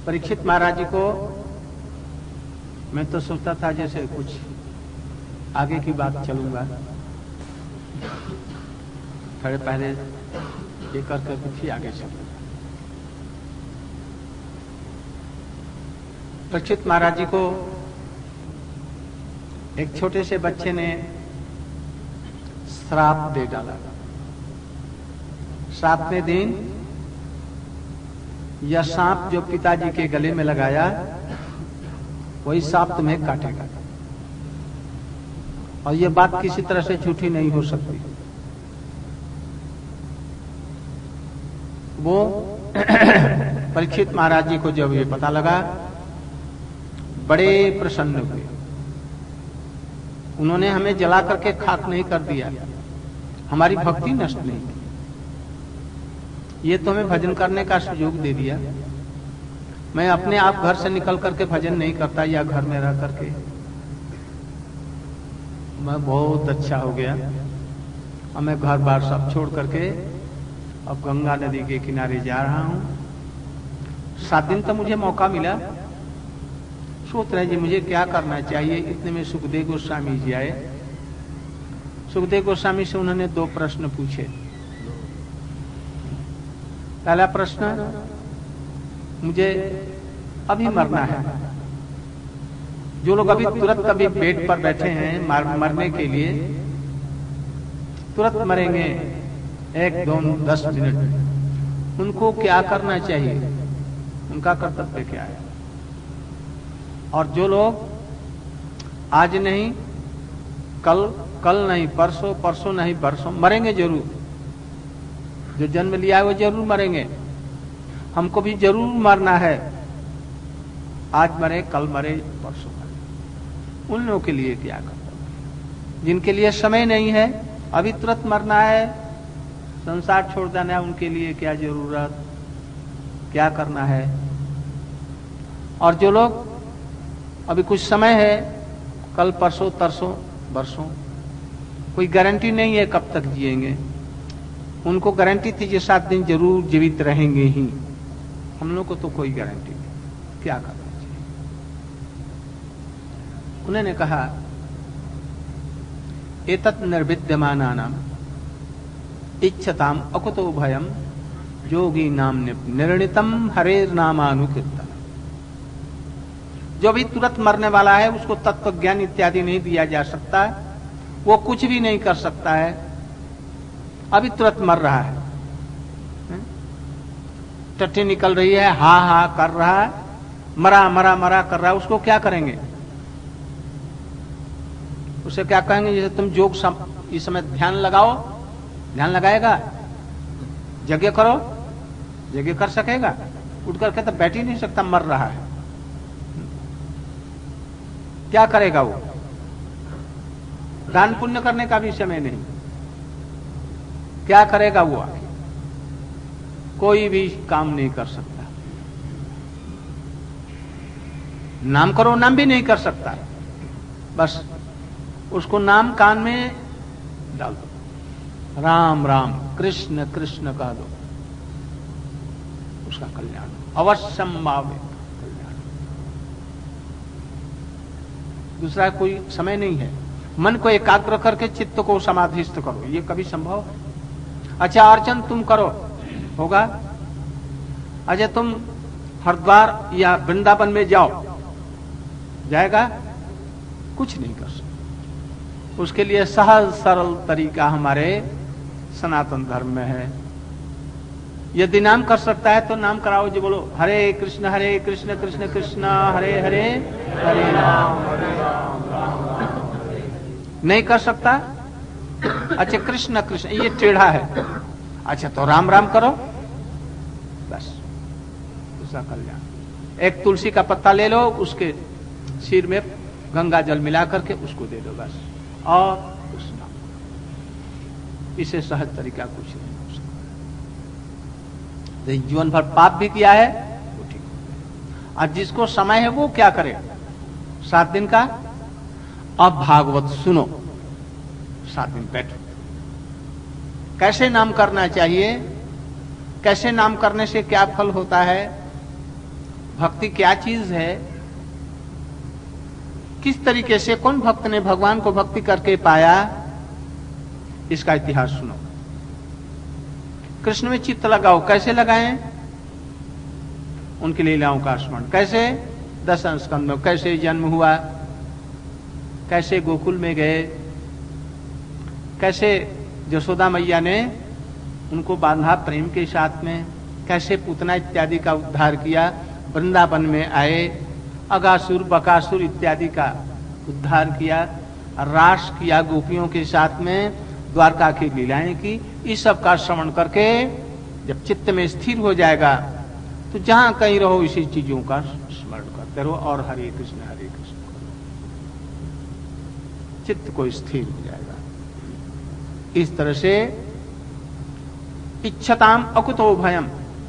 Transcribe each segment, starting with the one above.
परीक्षित महाराज जी को मैं तो सोचता था जैसे कुछ आगे की बात चलूंगा, थोड़े पहले ये करके फिर आगे चलूंगा। परीक्षित महाराज जी को एक छोटे से बच्चे ने श्राप दे डाला। सातवें दिन यह सांप जो पिताजी के गले में लगाया वही सांप तुम्हें काटेगा, और यह बात किसी तरह से झूठी नहीं हो सकती। वो परीक्षित महाराज जी को जब ये पता लगा बड़े प्रसन्न हुए। उन्होंने हमें जला करके खाक नहीं कर दिया, हमारी भक्ति नष्ट नहीं की, ये तो हमें भजन करने का सुयोग दे दिया। मैं अपने आप घर से निकल करके भजन नहीं करता या घर में रह करके, मैं बहुत अच्छा हो गया। अब मैं घर बार सब छोड़ करके अब गंगा नदी के किनारे जा रहा हूं। 7 दिन तो मुझे मौका मिला, सोच रहे जी मुझे क्या करना चाहिए। इतने में सुखदेव गोस्वामी जी आए। सुखदेव गोस्वामी से उन्होंने 2 प्रश्न पूछे। पहला प्रश्न, मुझे अभी मरना है। जो लोग अभी तुरंत कभी बेड पर बैठे हैं मरने के लिए, तुरंत मरेंगे 1, 2, 10 मिनट में, उनको क्या करना चाहिए, उनका कर्तव्य क्या है। और जो लोग आज नहीं कल नहीं परसों नहीं परसों मरेंगे जरूर, जो जन्म लिया है वो जरूर मरेंगे, हमको भी जरूर मरना है, आज मरे कल मरे परसों मरे, उन लोगों के लिए क्या कर्तव्य। जिनके लिए समय नहीं है, अभी तुरंत मरना है, संसार छोड़ देना है, उनके लिए क्या जरूरत, क्या करना है। और जो लोग अभी कुछ समय है, कल परसों तरसों बरसों, कोई गारंटी नहीं है कब तक जिएंगे, उनको गारंटी थी 7 दिन जरूर जीवित रहेंगे ही, हम लोग को तो कोई गारंटी नहीं, क्या करना चाहिए। उन्होंने कहा एतत् निर्विद्यमानानाम इच्छताम अकुतो भयम योगी नाम निर्णितम हरेर नामानुकीर्तन। जो भी तुरंत मरने वाला है उसको तत्व ज्ञान इत्यादि नहीं दिया जा सकता, वो कुछ भी नहीं कर सकता है, अभी तुरंत मर रहा है, टट्टी निकल रही है, हा हा कर रहा है, मरा मरा मरा कर रहा है, उसको क्या करेंगे, उसे क्या कहेंगे। जैसे तुम योग इस समय ध्यान लगाओ, ध्यान लगाएगा, यज्ञ करो, यज्ञ कर सकेगा, उठ करके तो बैठ ही नहीं सकता, मर रहा है, क्या करेगा वो। दान पुण्य करने का भी समय नहीं, क्या करेगा वो आगे, कोई भी काम नहीं कर सकता। नाम करो, नाम भी नहीं कर सकता, बस उसको नाम कान में डाल दो, राम राम कृष्ण कृष्ण कह दो, उसका कल्याण अवश्यम भावे कल्याण। दूसरा कोई समय नहीं है। मन को एकाग्र करके चित्त को समाधिस्थ करो, ये कभी संभव है। अच्छा अर्चन तुम करो, होगा। अच्छा तुम हरिद्वार या वृंदावन में जाओ, जाएगा, कुछ नहीं कर सकते। उसके लिए सहज सरल तरीका हमारे सनातन धर्म में है। यदि नाम कर सकता है तो नाम कराओ, जो बोलो हरे कृष्ण कृष्ण कृष्ण हरे हरे हरे राम नहीं कर सकता। अच्छा कृष्ण कृष्ण ये टेढ़ा है, अच्छा तो राम राम करो, बस उसका कल्याण। एक तुलसी का पत्ता ले लो, उसके सिर में गंगा जल मिला करके उसको दे दो, बस, और कुछ ना। इसे सहज तरीका कुछ नहीं हो सकता। तो जीवन भर पाप भी किया है वो ठीक हो। और जिसको समय है वो क्या करे, 7 दिन का, अब भागवत सुनो, 7 दिन बैठो। कैसे नाम करना चाहिए, कैसे नाम करने से क्या फल होता है, भक्ति क्या चीज है, किस तरीके से कौन भक्त ने भगवान को भक्ति करके पाया, इसका इतिहास सुनो। कृष्ण में चित्त लगाओ, कैसे लगाएं? उनकी लीलाओं का स्मरण कैसे, 10 स्कंद में कैसे जन्म हुआ, कैसे गोकुल में गए, कैसे यशोदा मैया ने उनको बांधा प्रेम के साथ में, कैसे पूतना इत्यादि का उद्धार किया, वृंदावन में आए, अगासुर बकासुर इत्यादि का उद्धार किया, रास किया गोपियों के साथ में, द्वारका की लीलाएं की। इस सब का श्रवण करके जब चित्त में स्थिर हो जाएगा तो जहां कहीं रहो इसी चीजों का स्मरण करते रहो और हरे कृष्ण करो, चित्त को स्थिर हो जाएगा। इस तरह से इच्छताम अकुतो भयम,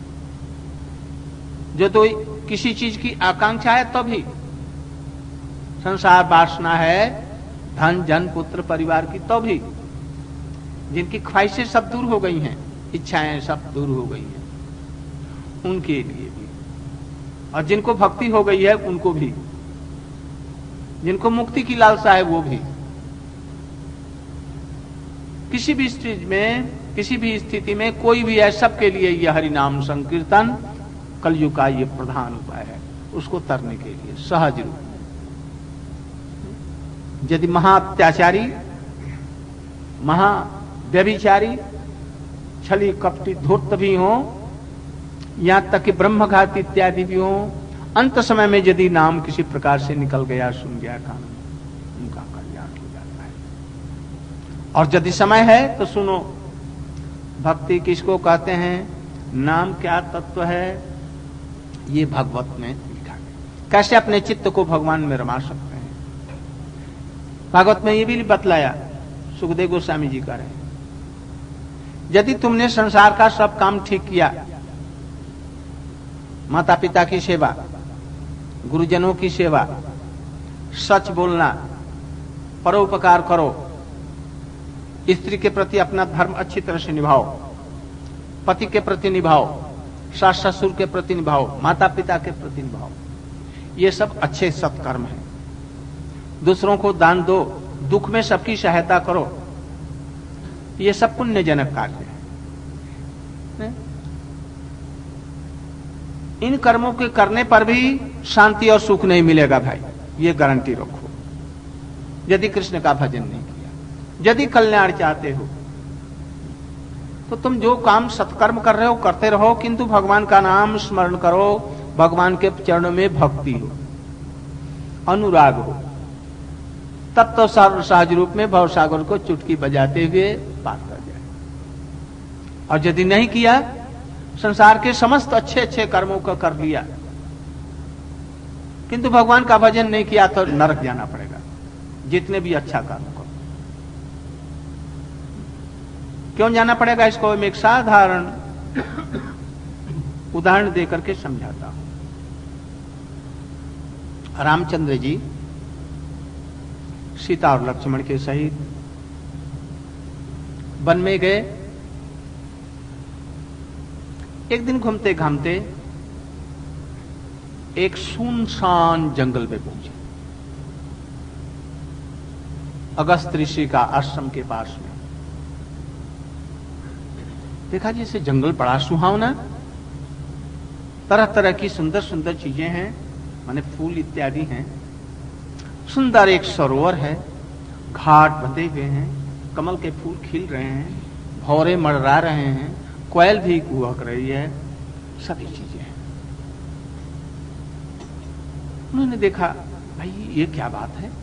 जो तो किसी चीज की आकांक्षा है तभी, संसार वासना है, धन जन पुत्र परिवार की तभी, जिनकी ख्वाहिशें सब दूर हो गई हैं, इच्छाएं सब दूर हो गई हैं, उनके लिए भी, और जिनको भक्ति हो गई है उनको भी, जिनको मुक्ति की लालसा है वो भी। किसी भी स्थिति में, किसी भी स्थिति में कोई भी है, सबके लिए यह हरि नाम संकीर्तन कलयुग का ये प्रधान उपाय है, उसको तरने के लिए सहज रूप। यदि महाअत्याचारी, महाव्यभिचारी, छली कपटी धूर्त भी हो, यहां तक कि ब्रह्मघात इत्यादि भी हो, अंत समय में यदि नाम किसी प्रकार से निकल गया, सुन गया कान में, उनका कल्याण हो जाता है। और यदि समय है तो सुनो, भक्ति किसको कहते हैं, नाम क्या तत्व है, ये भागवत में लिखा है। कैसे अपने चित्त को भगवान में रमा सकते हैं, भागवत में ये भी बतलाया, सुखदेव गोस्वामी जी का रहे। यदि तुमने संसार का सब काम ठीक किया, माता पिता की सेवा, गुरुजनों की सेवा, सच बोलना, परोपकार करो, स्त्री के प्रति अपना धर्म अच्छी तरह से निभाओ, पति के प्रति निभाओ, सास ससुर के प्रति निभाओ, माता पिता के प्रति निभाओ, ये सब अच्छे सत्कर्म हैं। दूसरों को दान दो, दुख में सबकी सहायता करो, ये सब पुण्यजनक कार्य है। इन कर्मों के करने पर भी शांति और सुख नहीं मिलेगा भाई, ये गारंटी रखो, यदि कृष्ण का भजन नहीं किया। यदि कल्याण चाहते हो तो तुम जो काम सत्कर्म कर रहे हो करते रहो, किंतु भगवान का नाम स्मरण करो, भगवान के चरणों में भक्ति हो, अनुराग हो, तब तो सहज रूप में भवसागर को चुटकी बजाते हुए पार कर जाए। और यदि नहीं किया, संसार के समस्त अच्छे अच्छे कर्मों को कर लिया, किंतु भगवान का भजन नहीं किया, तो नरक जाना पड़ेगा, जितने भी अच्छा कर्म करो। क्यों जाना पड़ेगा, इसको मैं एक साधारण उदाहरण देकर के समझाता हूं। रामचंद्र जी सीता और लक्ष्मण के सहित वन में गए। एक दिन घूमते घामते एक सुनसान जंगल में पहुंचे, अगस्त ऋषि का आश्रम के पास में। देखा जैसे जंगल बड़ा सुहावना, तरह तरह की सुंदर सुंदर चीजें हैं, माने फूल इत्यादि हैं, सुंदर एक सरोवर है, घाट बंधे हुए हैं, कमल के फूल खिल रहे हैं, भौरे मड़रा रहे हैं, कोयल भी कुहक रही है, सभी चीजें हैं। उन्होंने देखा भाई ये क्या बात है।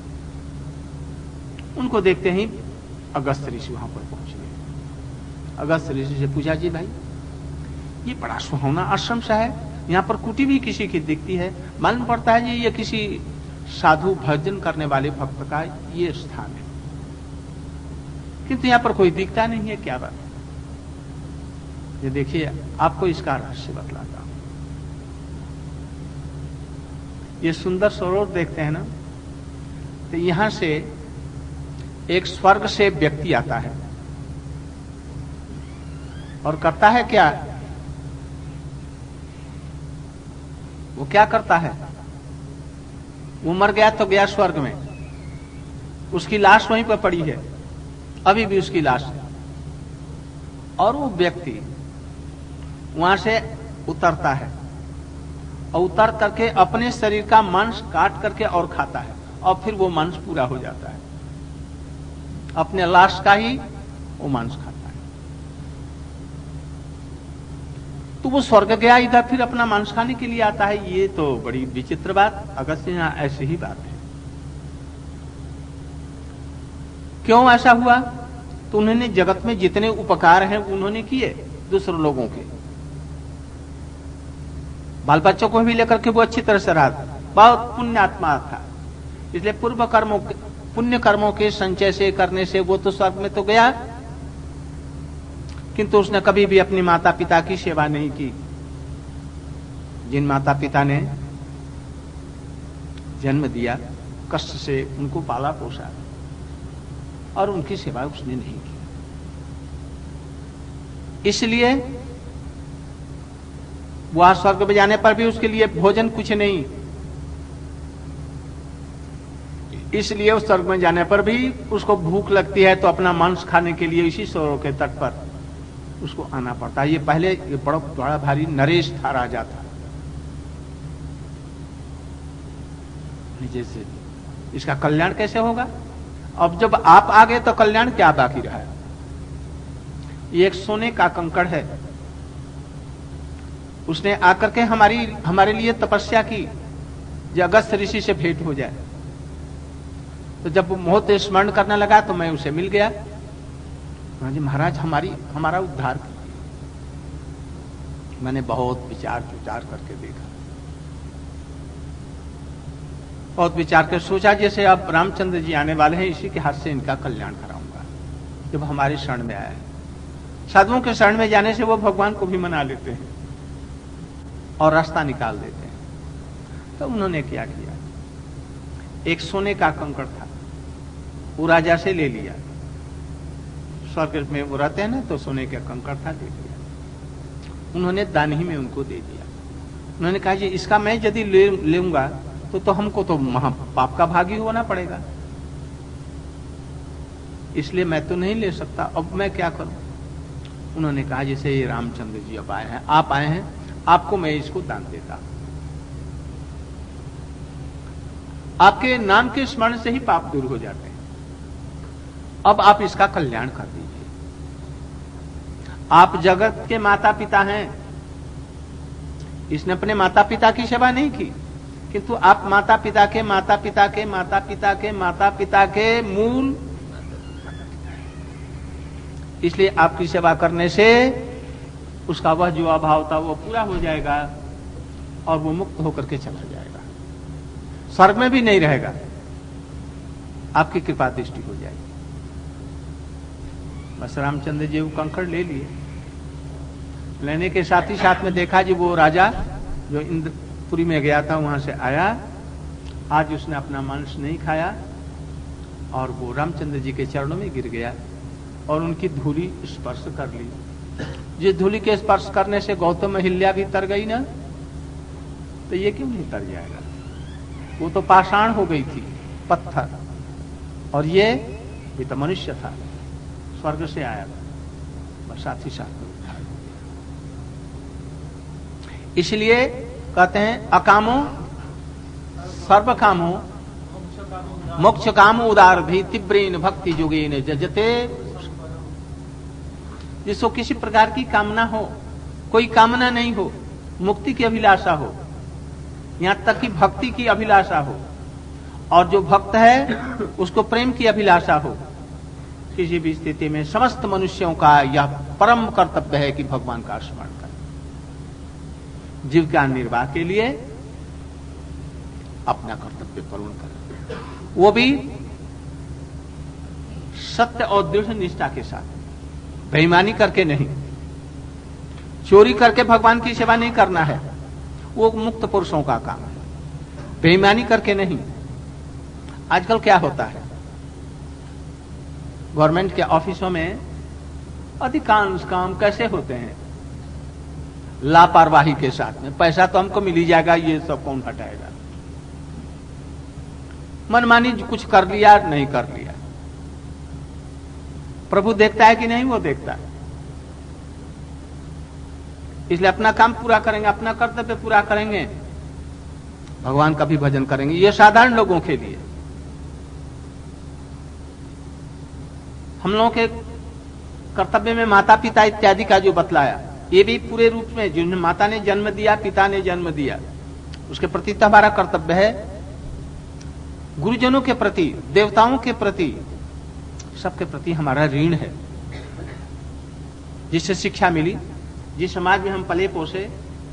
उनको देखते ही अगस्त ऋषि वहां पर पहुंच गए। अगस्त ऋषि से पूछा, जी भाई ये बड़ा सुहावना आश्रम सा है, यहाँ पर कुटी भी किसी की दिखती है, मालूम पड़ता है जी ये किसी साधु भजन करने वाले भक्त का ये स्थान है, किंतु यहाँ पर कोई दिखता नहीं है, क्या बात है। ये देखिए आपको इसका रहस्य बतलाता हूं। ये सुंदर सरोवर देखते हैं ना, तो यहां से एक स्वर्ग से व्यक्ति आता है और करता है क्या, वो क्या करता है, वो मर गया तो गया स्वर्ग में, उसकी लाश वहीं पर पड़ी है, अभी भी उसकी लाश है। और वो व्यक्ति वहां से उतरता है और उतर करके अपने शरीर का मांस काट करके और खाता है, और फिर वो मांस पूरा हो जाता है, अपने लाश का ही वो मांस खाता है। तो वो स्वर्ग गया, इधर फिर अपना मांस खाने के लिए आता है। ये तो बड़ी विचित्र बात, अगस्त्य यहां ऐसी ही बात है। क्यों ऐसा हुआ? तो उन्होंने जगत में जितने उपकार हैं उन्होंने किए दूसरे लोगों के, बाल बच्चों को भी लेकर के वो अच्छी तरह से रहा, बहुत पुण्यात्मा था। इसलिए पूर्व कर्मों पुण्य कर्मों के संचय से करने से वो तो स्वर्ग में तो गया, किंतु उसने कभी भी अपने माता पिता की सेवा नहीं की। जिन माता पिता ने जन्म दिया, कष्ट से उनको पाला पोसा, और उनकी सेवा उसने नहीं की। इसलिए वह स्वर्ग में जाने पर भी उसके लिए भोजन कुछ नहीं, इसलिए उस स्वर्ग में जाने पर भी उसको भूख लगती है तो अपना मांस खाने के लिए इसी सरोवर के तट पर उसको आना पड़ता है। ये पहले ये बड़ा भारी नरेश था, राजा था। जैसे इसका कल्याण कैसे होगा? अब जब आप आ गए तो कल्याण क्या बाकी रहा? ये एक सोने का कंकड़ है, उसने आकर के हमारे लिए तपस्या की जो अगस्त्य ऋषि से भेंट हो जाए। तो जब वो मोह स्मरण करने लगा तो मैं उसे मिल गया। महाराज हमारा उद्धार कीजिए। मैंने बहुत विचार करके देखा, बहुत विचार कर सोचा जैसे अब रामचंद्र जी आने वाले हैं, इसी के हाथ से इनका कल्याण कराऊंगा। जब हमारे शरण में आया, साधुओं के शरण में जाने से वो भगवान को भी मना लेते हैं और रास्ता निकाल देते हैं। तो उन्होंने क्या किया, एक सोने का कंकड़ था, वो राजा से ले लिया। स्वर्ग में वो रहते हैं ना, तो सोने का कंकड़ था, ले लिया। उन्होंने दान ही में उनको दे दिया। उन्होंने कहा जी इसका मैं यदि लूंगा तो हमको तो महापाप का भागी होना पड़ेगा, इसलिए मैं तो नहीं ले सकता। अब मैं क्या करूं? उन्होंने कहा जैसे ये रामचंद्र जी अब आए हैं, आप आए हैं, आपको मैं इसको दान देता। आपके नाम के स्मरण से ही पाप दूर हो जाते हैं। अब आप इसका कल्याण कर दीजिए। आप जगत के माता पिता हैं, इसने अपने माता पिता की सेवा नहीं की, किंतु आप माता पिता के माता पिता के माता पिता के माता पिता के मूल, इसलिए आपकी सेवा करने से उसका वह जो अभाव था वो पूरा हो जाएगा और वो मुक्त होकर के चला जाएगा, स्वर्ग में भी नहीं रहेगा, आपकी कृपा दृष्टि हो जाएगी। बस रामचंद्र जी वो कंकड़ ले लिए। लेने के साथ ही साथ में देखा जी वो राजा जो इंद्रपुरी में गया था वहां से आया, आज उसने अपना मांस नहीं खाया और वो रामचंद्र जी के चरणों में गिर गया और उनकी धूली स्पर्श कर ली। जिस धूली के स्पर्श करने से गौतम अहिल्या भी तर गई ना, तो ये क्यों नहीं तर जाएगा? वो तो पाषाण हो गई थी, पत्थर, और ये तो मनुष्य था, स्वर्ग से आया था, बस साथ ही साथ में उद्धार हो गया। इसलिए कहते हैं अकामो सर्व कामो मोक्ष कामो उदार भी तीव्रेन भक्ति जुगेन जजते। जिसको किसी प्रकार की कामना हो, कोई कामना नहीं हो, मुक्ति की अभिलाषा हो, यहां तक कि भक्ति की अभिलाषा हो, और जो भक्त है उसको प्रेम की अभिलाषा हो, किसी भी स्थिति में समस्त मनुष्यों का यह परम कर्तव्य है कि भगवान का स्मरण करें, जीविका निर्वाह के लिए अपना कर्तव्य पूर्ण करें, वो भी सत्य और दृढ़ निष्ठा के साथ, बेईमानी करके नहीं, चोरी करके भगवान की सेवा नहीं करना है, वो मुक्त पुरुषों का काम है, बेईमानी करके नहीं। आजकल क्या होता है, गवर्नमेंट के ऑफिसों में अधिकांश काम कैसे होते हैं, लापरवाही के साथ में। पैसा तो हमको मिल ही जाएगा, ये सब कौन हटाएगा। मनमानी कुछ कर लिया, नहीं कर लिया। प्रभु देखता है कि नहीं? वो देखता है। इसलिए अपना काम पूरा करेंगे, अपना कर्तव्य पूरा करेंगे, भगवान का भी भजन करेंगे। ये साधारण लोगों के लिए। हम लोगों के कर्तव्य में माता पिता इत्यादि का जो बतलाया, ये भी पूरे रूप में, जिन्हें माता ने जन्म दिया, पिता ने जन्म दिया, उसके प्रति तो हमारा कर्तव्य है। गुरुजनों के प्रति, देवताओं के प्रति, सबके प्रति हमारा ऋण है। जिससे शिक्षा मिली, जिस समाज में हम पले पोसे,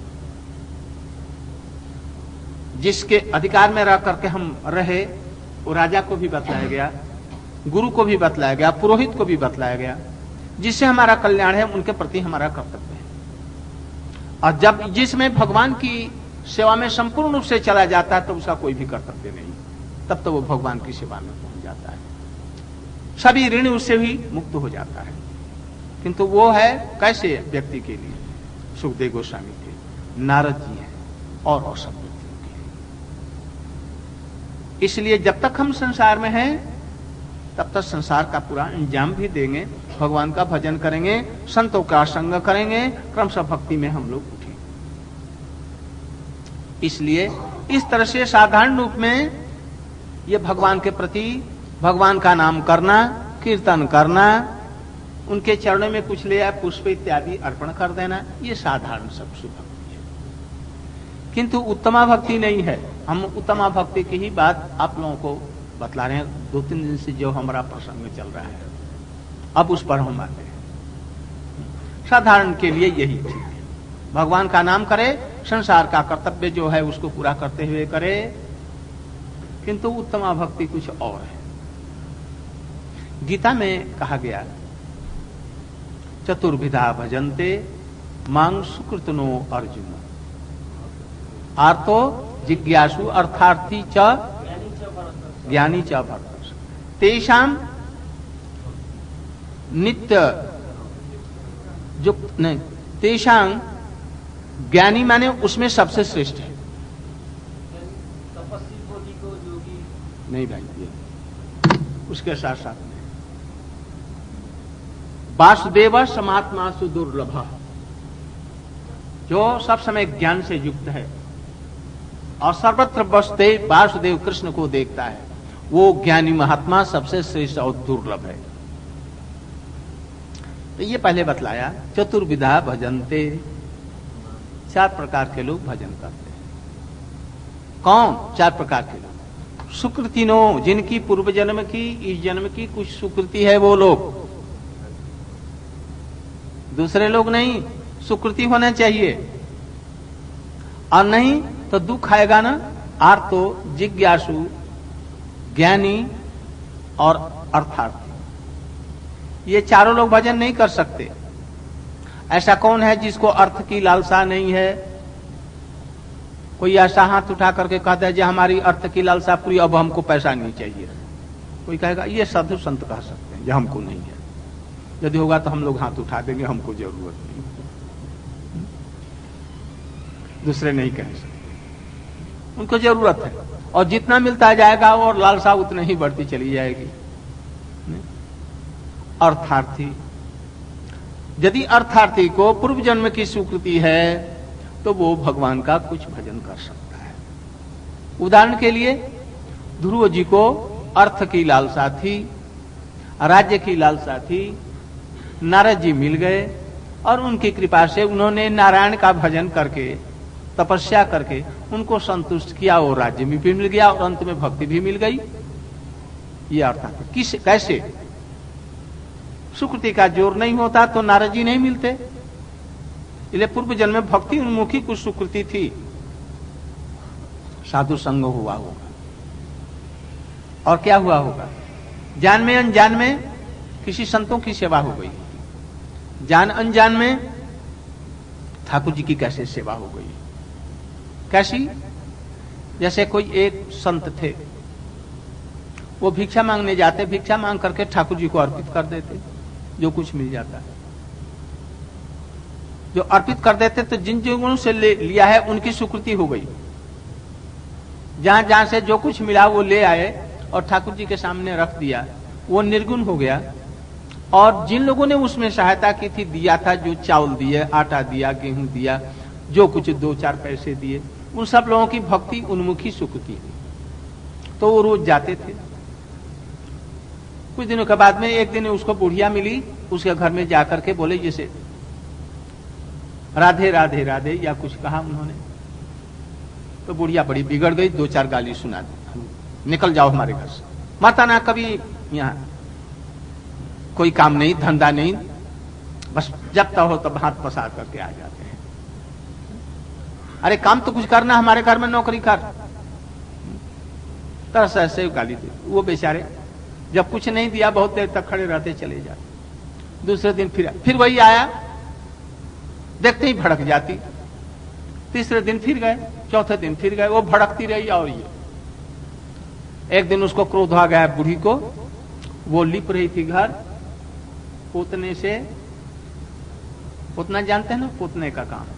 जिसके अधिकार में रह करके हम रहे, वो राजा को भी बतलाया गया, गुरु को भी बतलाया गया, पुरोहित को भी बतलाया गया। जिससे हमारा कल्याण है, उनके प्रति हमारा कर्तव्य है। और जब जिसमें भगवान की सेवा में संपूर्ण रूप से चला जाता है, तो उसका कोई भी कर्तव्य नहीं, तब तो वो भगवान की सेवा में पहुंच जाता है, सभी ऋण उससे भी मुक्त हो जाता है। किंतु वो है कैसे व्यक्ति के लिए? सुखदेव गोस्वामी के, नारद जी हैं और सब व्यक्तियों के लिए। इसलिए जब तक हम संसार में हैं, तब तक संसार का पूरा अंजाम भी देंगे, भगवान का भजन करेंगे, संतों का संग करेंगे, क्रमशः भक्ति में हम लोग उठेंगे। इसलिए इस तरह से साधारण रूप में ये भगवान के प्रति, भगवान का नाम करना, कीर्तन करना, उनके चरणों में कुछ ले आए पुष्प इत्यादि अर्पण कर देना, ये साधारण सब भक्ति है। किंतु उत्तमा भक्ति नहीं है। हम उत्तमा भक्ति की ही बात आप लोगों को बतला रहे हैं 2-3 दिन से, जो हमारा प्रसंग चल रहा है, अब उस पर हम आते हैं। साधारण के लिए यही ठीक है, भगवान का नाम करे, संसार का कर्तव्य जो है उसको पूरा करते हुए करे। किंतु उत्तमा भक्ति कुछ और है। गीता में कहा गया, चतुर्विधा भजन्ते मांग सुकृतनो अर्जुन, आर्तो जिज्ञासु अर्थार्थी च ज्ञानी च भक्त, तेषाम नित्य युक्त नहीं, तेषाम ज्ञानी माने उसमें सबसे श्रेष्ठ है। नहीं भाई, ये उसके साथ साथ में वासुदेव समात्मा सुदुर्लभ, जो सब समय ज्ञान से युक्त है और सर्वत्र बसते वासुदेव कृष्ण को देखता है, वो ज्ञानी महात्मा सबसे श्रेष्ठ और दुर्लभ है। तो ये पहले बतलाया, चतुर्विधा भजन्ते, 4 प्रकार के लोग भजन करते हैं। कौन? 4 प्रकार के लोग। सुकृतिनो, जिनकी पूर्व जन्म की, इस जन्म की कुछ सुकृति है, वो लोग, दूसरे लोग नहीं। सुकृति होना चाहिए, और नहीं तो दुख आएगा ना। आर्तो, जिज्ञासु, ज्ञानी और अर्थार्थी, ये चारों लोग भजन नहीं कर सकते। ऐसा कौन है जिसको अर्थ की लालसा नहीं है? कोई ऐसा हाथ उठा करके कहता है, जो हमारी अर्थ की लालसा पूरी, अब हमको पैसा नहीं चाहिए। कोई कहेगा ये साधु संत कह सकते हैं, जो हमको नहीं है। यदि होगा तो हम लोग हाथ उठा देंगे, हमको जरूरत नहीं, दूसरे नहीं कह सकते, उनको जरूरत है। और जितना मिलता जाएगा और लालसा उतनी ही बढ़ती चली जाएगी। अर्थार्थी, यदि अर्थार्थी को पूर्व जन्म की स्वीकृति है, तो वो भगवान का कुछ भजन कर सकता है। उदाहरण के लिए, ध्रुव जी को अर्थ की लालसा थी, राज्य की लालसा थी, नारद जी मिल गए और उनकी कृपा से उन्होंने नारायण का भजन करके, तपस्या करके उनको संतुष्ट किया, और राज्य में भी मिल गया और अंत में भक्ति भी मिल गई। ये अर्थात किस कैसे? सुकृति का जोर नहीं होता तो नारद जी नहीं मिलते। इसलिए पूर्व जन्म में भक्ति उन्मुखी कुछ सुकृति थी, साधु संग हुआ होगा। और क्या हुआ होगा? जान में अनजान में किसी संतों की सेवा हो गई, जान अनजान में ठाकुर जी की कैसे सेवा हो गई। कैसी? जैसे कोई एक संत थे, वो भिक्षा मांगने जाते, भिक्षा मांग करके ठाकुर जी को अर्पित कर देते, जो कुछ मिल जाता है। जो अर्पित कर देते तो जिन गुणों से लिया है उनकी स्वीकृति हो गई। जहां जहां से जो कुछ मिला वो ले आए और ठाकुर जी के सामने रख दिया, वो निर्गुण हो गया। और जिन लोगों ने उसमें सहायता की थी, दिया था, जो चावल दिए, आटा दिया, गेहूं दिया, जो कुछ 2-4 पैसे दिए, उन सब लोगों की भक्ति उन्मुखी स्वीकृति थी। तो वो रोज जाते थे। कुछ दिनों के बाद में एक दिन उसको बुढ़िया मिली, उसके घर में जाकर के बोले जैसे राधे राधे राधे या कुछ कहा उन्होंने। तो बुढ़िया बड़ी बिगड़ गई, 2-4 गाली सुना दी, निकल जाओ हमारे घर से, माता ना कभी यहाँ कोई काम नहीं, धंधा नहीं, बस जब तक हो तब हाथ पसार करके आ जाते हैं। अरे काम तो कुछ करना, हमारे घर में नौकरी कर। तरह से ऐसे गाली दी। वो बेचारे जब कुछ नहीं दिया बहुत देर तक खड़े रहते, चले जाते। दूसरे दिन फिर वही आया, देखते ही भड़क जाती। तीसरे दिन फिर गए, चौथे दिन फिर गए, वो भड़कती रही। और ये एक दिन उसको क्रोध आ गया बूढ़ी को, वो लिप रही थी घर पोतने से। पोतना जानते हैं ना, पोतने का काम,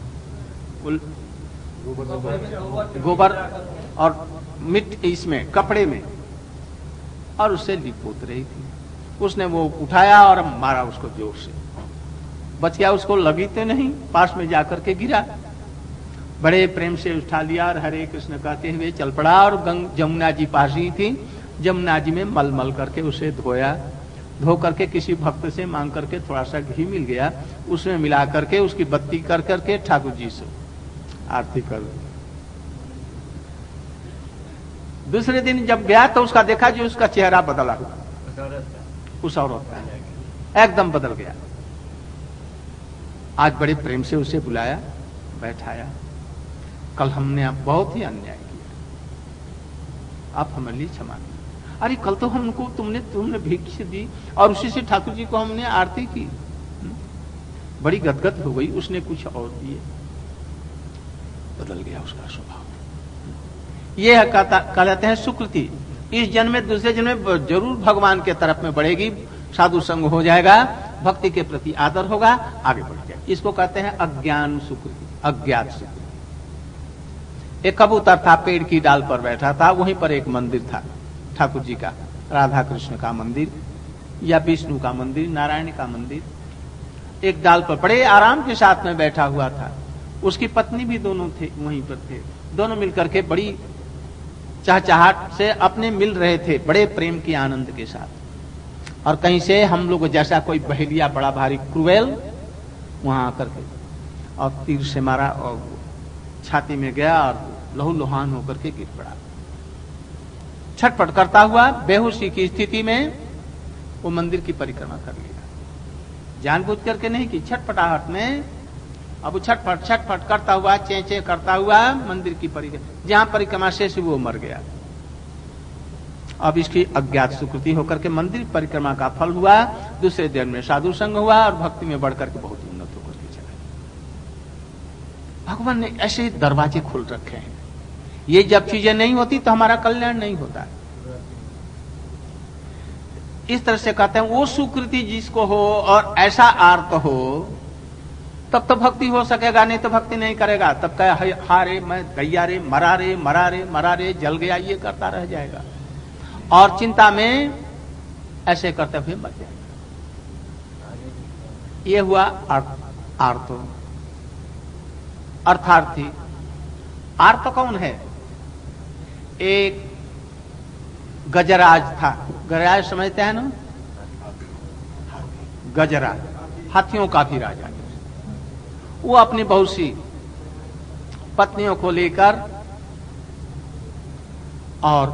गोबर और मिट्टी इसमें कपड़े में, और उससे लिप पोत रही थी। उसने वो उठाया और मारा उसको जोर से, बच गया, उसको लगी तो नहीं, पास में जाकर के गिरा। बड़े प्रेम से उठा लिया और हरे कृष्ण कहते हुए चल पड़ा। और जमुना जी पास ही थी, जमुना जी में मल मल करके उसे धोया। धो करके किसी भक्त से मांग करके थोड़ा सा घी मिल गया, उसमें मिला करके उसकी बत्ती कर करके ठाकुर जी से आरती कर। दूसरे दिन जब गया तो उसका देखा जो उसका चेहरा बदला हुआ, उस औरत का एकदम बदल गया। आज बड़े प्रेम से उसे बुलाया, बैठाया, कल हमने आप बहुत ही अन्याय किया, आप हमारे लिए क्षमा करें। अरे कल तो हमको तुमने भिक्षा दी और उसी से ठाकुर जी को हमने आरती की। बड़ी गदगद हो गई, उसने कुछ और दिए, बदल गया उसका स्वभाव। ये कहते हैं सुकृति। इस जन्म में दूसरे जन्म में जरूर भगवान के तरफ में बढ़ेगी, साधु संग हो जाएगा, भक्ति के प्रति आदर होगा, आगे बढ़ जाएगा। इसको कहते हैं अज्ञान सुकृति, अज्ञात सुकृति। एक कबूतर था, पेड़ की डाल पर बैठा था, वहीं पर एक मंदिर था ठाकुर जी का, राधा कृष्ण का मंदिर या विष्णु का मंदिर, नारायण का मंदिर। एक डाल पर बड़े आराम के साथ में बैठा हुआ था। उसकी पत्नी भी दोनों थे, वहीं पर थे। दोनों मिलकर के बड़ी चहचहाट से अपने मिल रहे थे, बड़े प्रेम के आनंद के साथ। और कहीं से हम लोग जैसा कोई बहेलिया बड़ा भारी क्रूएल वहां आकर के और तीर से मारा और छाती में गया और लहू लुहान होकर के गिर पड़ा। छटपट करता हुआ बेहोशी की स्थिति में वो मंदिर की परिक्रमा कर लिया, जानबूझ करके नहीं की, छटपटाहट में। अब छटपट छटपट करता हुआ, चेंचे करता हुआ मंदिर की परिक्रमा, जहां परिक्रमा से वो मर गया। अब इसकी अज्ञात स्वीकृति होकर के मंदिर परिक्रमा का फल हुआ। दूसरे दिन में साधु संग हुआ और भक्ति में बढ़कर के बहुत उन्नत होकर के चला। भगवान ने ऐसे दरवाजे खोल रखे हैं। ये जब चीजें नहीं होती तो हमारा कल्याण नहीं होता। इस तरह से कहते हैं वो सुकृति जिसको हो और ऐसा आर्त हो, तब तो भक्ति हो सकेगा, नहीं तो भक्ति नहीं करेगा। तब कहे हारे मैं गैया रे, मरा रे, मरा रे, मरा रे, जल गया, ये करता रह जाएगा और चिंता में ऐसे करते हुए मर जाएगा। ये हुआ आर्तो, अर्थार्थी। आर्त कौन है? एक गजराज था। गजराज समझते हैं ना? गजराज हाथियों का भी राजा। वो अपनी बहुत सी पत्नियों को लेकर और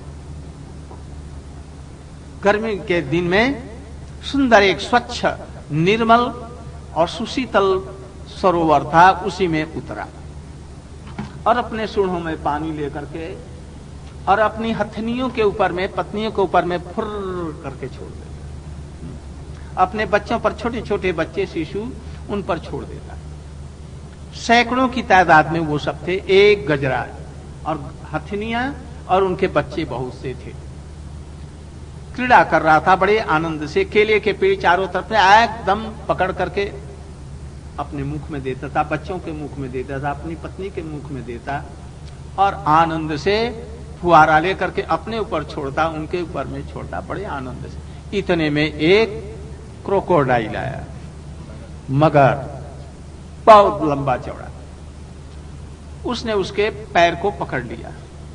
गर्मी के दिन में सुंदर एक स्वच्छ निर्मल और सुशीतल सरोवर था, उसी में उतरा और अपने सूढ़ों में पानी लेकर के और अपनी हथनियों के ऊपर में, पत्नियों के ऊपर में फुर करके छोड़ देता। अपने बच्चों पर, छोटे छोटे बच्चे शिशु, उन पर छोड़ देता। सैकड़ों की तादाद में वो सब थे, एक गजराज और हथनियां और उनके बच्चे बहुत से थे। क्रीड़ा कर रहा था बड़े आनंद से। केले के पेड़ चारों तरफ से एकदम पकड़ करके अपने मुख में देता था, बच्चों के मुख में देता था, अपनी पत्नी के मुख में देता और आनंद से फुहारा लेकर के अपने ऊपर छोड़ता, उनके ऊपर में छोड़ता, बड़े आनंद से। इतने में एक क्रोकोडाइल आया, मगर बहुत लंबा चौड़ा। उसने उसके पैर को पकड़ लिया।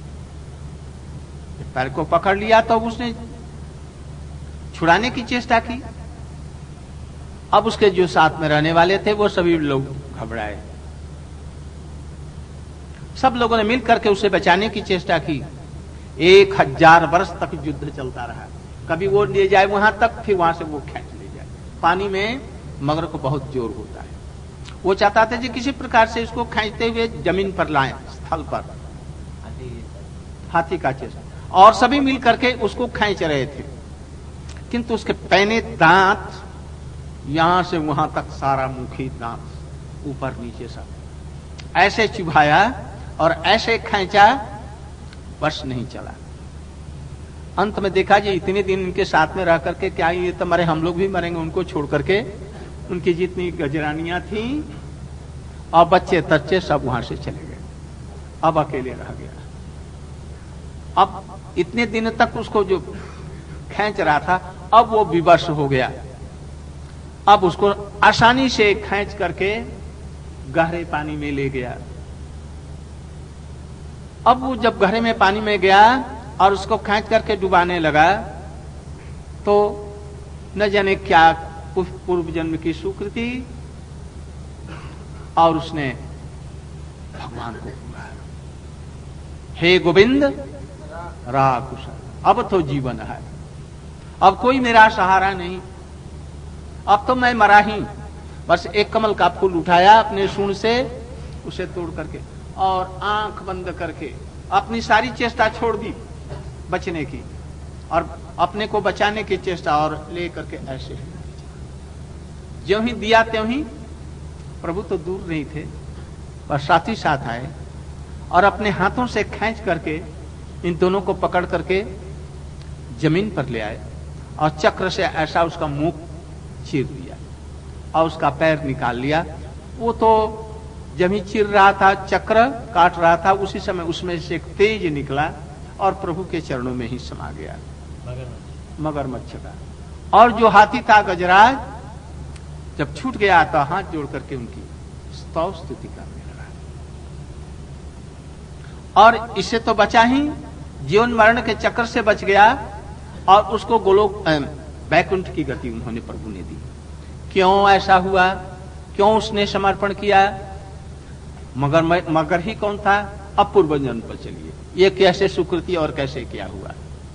पैर को पकड़ लिया तो उसने छुड़ाने की चेष्टा की। अब उसके जो साथ में रहने वाले थे वो सभी लोग घबराए। सब लोगों ने मिलकर के उसे बचाने की चेष्टा की। 1000 वर्ष तक युद्ध चलता रहा। कभी वो ले जाए वहां तक, फिर वहां से वो खींच ले जाए। पानी में मगर को बहुत जोर होता है। वो चाहता था कि किसी प्रकार से इसको खींचते हुए जमीन पर लाएं, स्थल पर, हाथी का चेष्टा, और सभी मिल करके उसको खींच रहे थे। किंतु उसके पैने दांत यहां से वहां तक सारा मुखी दांत ऊपर नीचे सब ऐसे चुभाया और ऐसे खींचा, बस नहीं चला। अंत में देखा जी इतने दिन इनके साथ में रह करके क्या ये तो मरे, हम लोग भी मरेंगे उनको छोड़ करके। उनकी जितनी गजरानियां थी और बच्चे तच्चे सब वहां से चले गए। अब अकेले रह गया। अब इतने दिन तक उसको जो खींच रहा था, अब वो विवश हो गया। अब उसको आसानी से खींच करके गहरे पानी में ले गया। अब वो जब गहरे में पानी में गया और उसको खींच करके डुबाने लगा, तो न जाने क्या पूर्व जन्म की सुकृति, और उसने भगवान को पुकारा, हे गोविंद राकुशल, अब तो जीवन है, अब कोई मेरा सहारा नहीं, अब तो मैं मरा ही। बस एक कमल का फूल उठाया अपने सूंड से, उसे तोड़ करके और आंख बंद करके अपनी सारी चेष्टा छोड़ दी बचने की, और अपने को बचाने की चेष्टा, और ले करके ऐसे ज्यों ही दिया त्यों ही प्रभु तो दूर नहीं थे, पर साथ ही साथ आए और अपने हाथों से खींच करके इन दोनों को पकड़ करके जमीन पर ले आए और चक्र से ऐसा उसका मुंह चीर दिया और उसका पैर निकाल लिया। वो तो जब ही चीर रहा था, चक्र काट रहा था, उसी समय उसमें से एक तेज निकला और प्रभु के चरणों में ही समा गया, मगरमच्छ का। और जो हाथी था गजराज, जब छूट गया तो हाथ जोड़ करके उनकी स्तव स्तुति करने लगा। और इससे तो बचा ही, जीवन मरण के चक्र से बच गया और उसको गोलोक वैकुंठ की गति उन्होंने प्रभु ने दी। क्यों ऐसा हुआ, क्यों उसने समर्पण किया? मगर ही कौन था? अब पूर्व जन्म पर चलिए, ये कैसे सुकृति और कैसे क्या हुआ।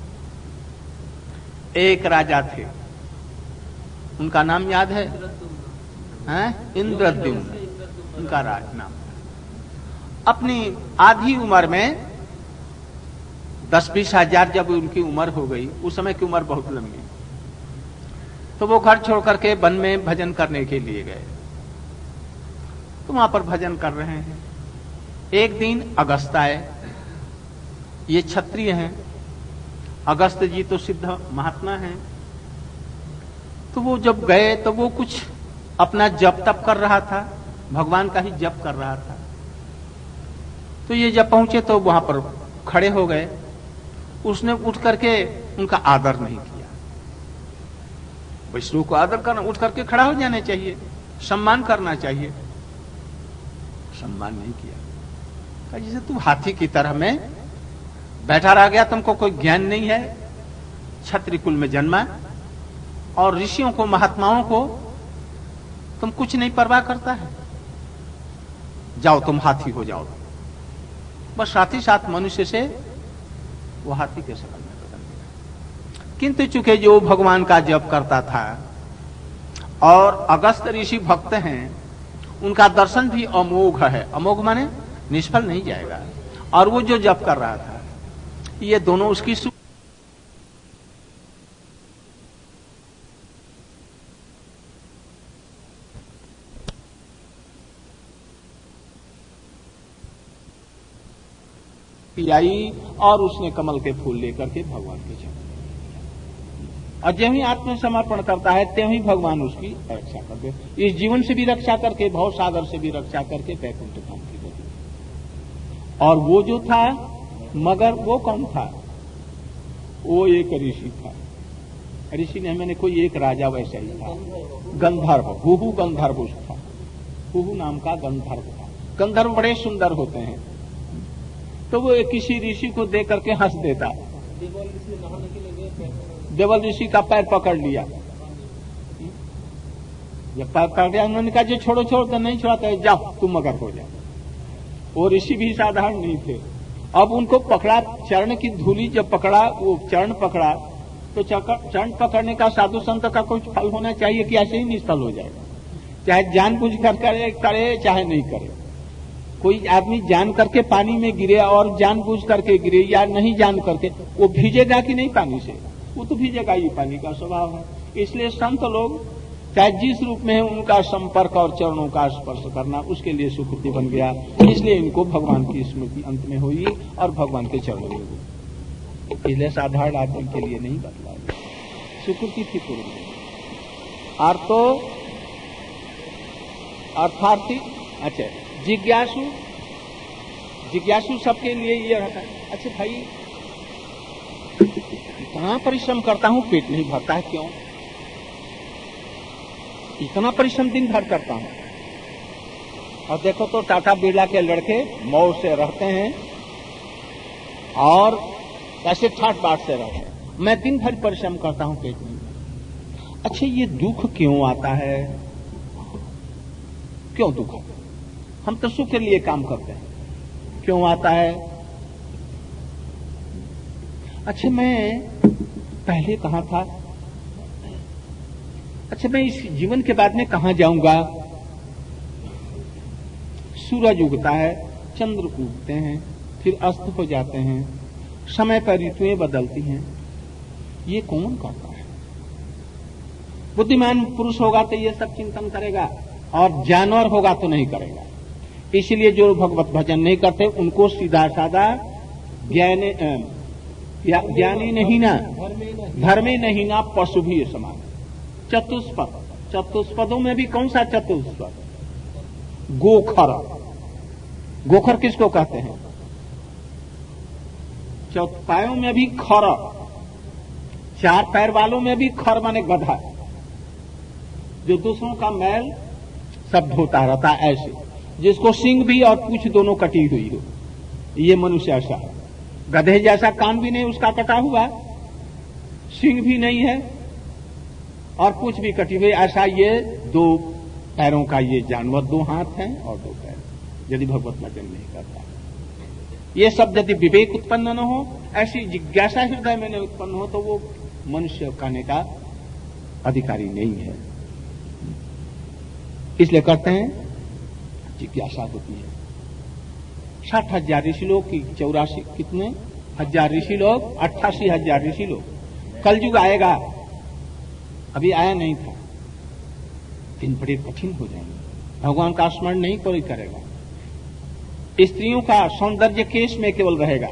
एक राजा थे, उनका नाम याद है? इंद्रद्युम्न, उनका राज नाम। अपनी आधी उम्र में 10-20 हजार जब उनकी उम्र हो गई, उस समय की उम्र बहुत लंबी, तो वो घर छोड़ करके वन में भजन करने के लिए गए। तो वहां पर भजन कर रहे हैं। एक दिन अगस्त आए, ये क्षत्रिय हैं, अगस्त जी तो सिद्ध महात्मा हैं। तो वो जब गए तो वो कुछ अपना जप तप कर रहा था, भगवान का ही जप कर रहा था। तो ये जब पहुंचे तो वहां पर खड़े हो गए। उसने उठ करके उनका आदर नहीं किया। वैष्णव को आदर करना, उठ करके खड़ा हो जाना चाहिए, सम्मान करना चाहिए। सम्मान नहीं किया। जैसे तू हाथी की तरह में बैठा रह गया, तुमको कोई ज्ञान नहीं है, क्षत्रिय कुल में जन्मा, और ऋषियों को महात्माओं को तुम कुछ नहीं परवाह करता है। जाओ तुम हाथी हो जाओ। बस साथ ही साथ मनुष्य से वो हाथी के शक्ल में बदल गया। किंतु चूंकि जो भगवान का जप करता था और अगस्त ऋषि भक्त हैं, उनका दर्शन भी अमोघ है। अमोघ माने निष्फल नहीं जाएगा। और वो जो जप कर रहा था, ये दोनों उसकी आई, और उसने कमल के फूल लेकर के भगवान के चरण, और जब ही आत्मसमर्पण करता है त्यों ही भगवान उसकी रक्षा करते, इस जीवन से भी रक्षा करके, भव सागर से भी रक्षा करके वैकुंठ धाम की गति। और वो जो था मगर, वो कौन था? वो एक ऋषि था। ऋषि ने मैंने कोई एक राजा वैसा ही था, गंधर्व, हुहु गंधर्व था, हुहु नाम का गंधर्व था। गंधर्व बड़े सुंदर होते हैं, तो वो किसी ऋषि को देख करके हंस देता। देवल ऋषि का पैर पकड़ लिया, जब पैर पकड़ लिया उन्होंने कहा जो छोड़ो छोड़ो, तो नहीं छोड़ा, तो जाओ तुम मगर हो जाओ। वो ऋषि भी साधारण नहीं थे। अब उनको पकड़ा, चरण की धूली जब पकड़ा, वो चरण पकड़ा, तो चरण पकड़ने का साधु संत का कुछ फल होना चाहिए कि ऐसे ही निष्फल हो जाएगा, चाहे जानबूझ कर करे चाहे नहीं करे। कोई आदमी जान करके पानी में गिरे और जानबूझ करके गिरे या नहीं जान करके, वो भीजेगा कि नहीं पानी से? वो तो भीजेगा, ये पानी का स्वभाव है। इसलिए संत लोग चाहे जिस रूप में है उनका संपर्क और चरणों का स्पर्श करना उसके लिए सुकृति बन गया। इसलिए इनको भगवान की स्मृति अंत में हुई और भगवान के चरणों में हुई। इसलिए साधारण आदमी के लिए नहीं बदला, सुकृति थी पूर्व। आर्तो अर्थार्थी, अच्छा जिज्ञासु, जिज्ञासु सबके लिए ये रहता है। अच्छा भाई इतना परिश्रम करता हूं पेट नहीं भरता है, क्यों? इतना परिश्रम दिन भर करता हूं, और देखो तो टाटा बिरला के लड़के मौज से रहते हैं और ऐसे ठाट बाट से रहते हैं, मैं दिन भर परिश्रम करता हूं पेट नहीं भरता। अच्छा ये दुख क्यों आता है? क्यों दुख आता है? हम तो सुख के लिए काम करते हैं, क्यों आता है? अच्छा मैं पहले कहां था? अच्छा मैं इस जीवन के बाद में कहां जाऊंगा? सूरज उगता है, चंद्र उगते हैं, फिर अस्त हो जाते हैं, समय पर ऋतुएं बदलती हैं, ये कौन करता है? बुद्धिमान पुरुष होगा तो ये सब चिंतन करेगा, और जानवर होगा तो नहीं करेगा। इसलिए जो भगवत भजन नहीं करते उनको सीधा साधा ज्ञानी नहीं ना, धर्मे नहीं ना, पशु भी ये समान। चतुष्पद, चतुष्पदों में भी कौन सा चतुष्पद? गोखर। गोखर किसको कहते हैं? चौपायों में भी खर, चार पैर वालों में भी खर माने गधा, जो दूसरों का मैल सब धोता रहता है, ऐसे जिसको सिंग भी और पूंछ दोनों कटी हुई हो, ये मनुष्य ऐसा है। गधे जैसा कान भी नहीं उसका कटा हुआ, सिंग भी नहीं है और पूंछ भी कटी हुई, ऐसा ये दो पैरों का ये जानवर, दो हाथ हैं और दो पैर, यदि भगवत भजन नहीं करता। ये सब यदि विवेक उत्पन्न न हो, ऐसी जिज्ञासा हृदय में नहीं उत्पन्न हो, तो वो मनुष्य कहने का अधिकारी नहीं है। इसलिए कहते हैं जिज्ञासा होती है। 60,000 ऋषि लोग की 84 कितने हजार ऋषि लोग, 88,000 ऋषि लोग। कलयुग आएगा, अभी आया नहीं था, दिन बड़े कठिन हो जाएंगे, भगवान का स्मरण नहीं कोई करेगा। स्त्रियों का सौंदर्य केश में केवल रहेगा,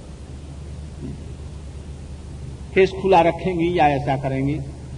केश खुला रखेंगी या ऐसा करेंगी।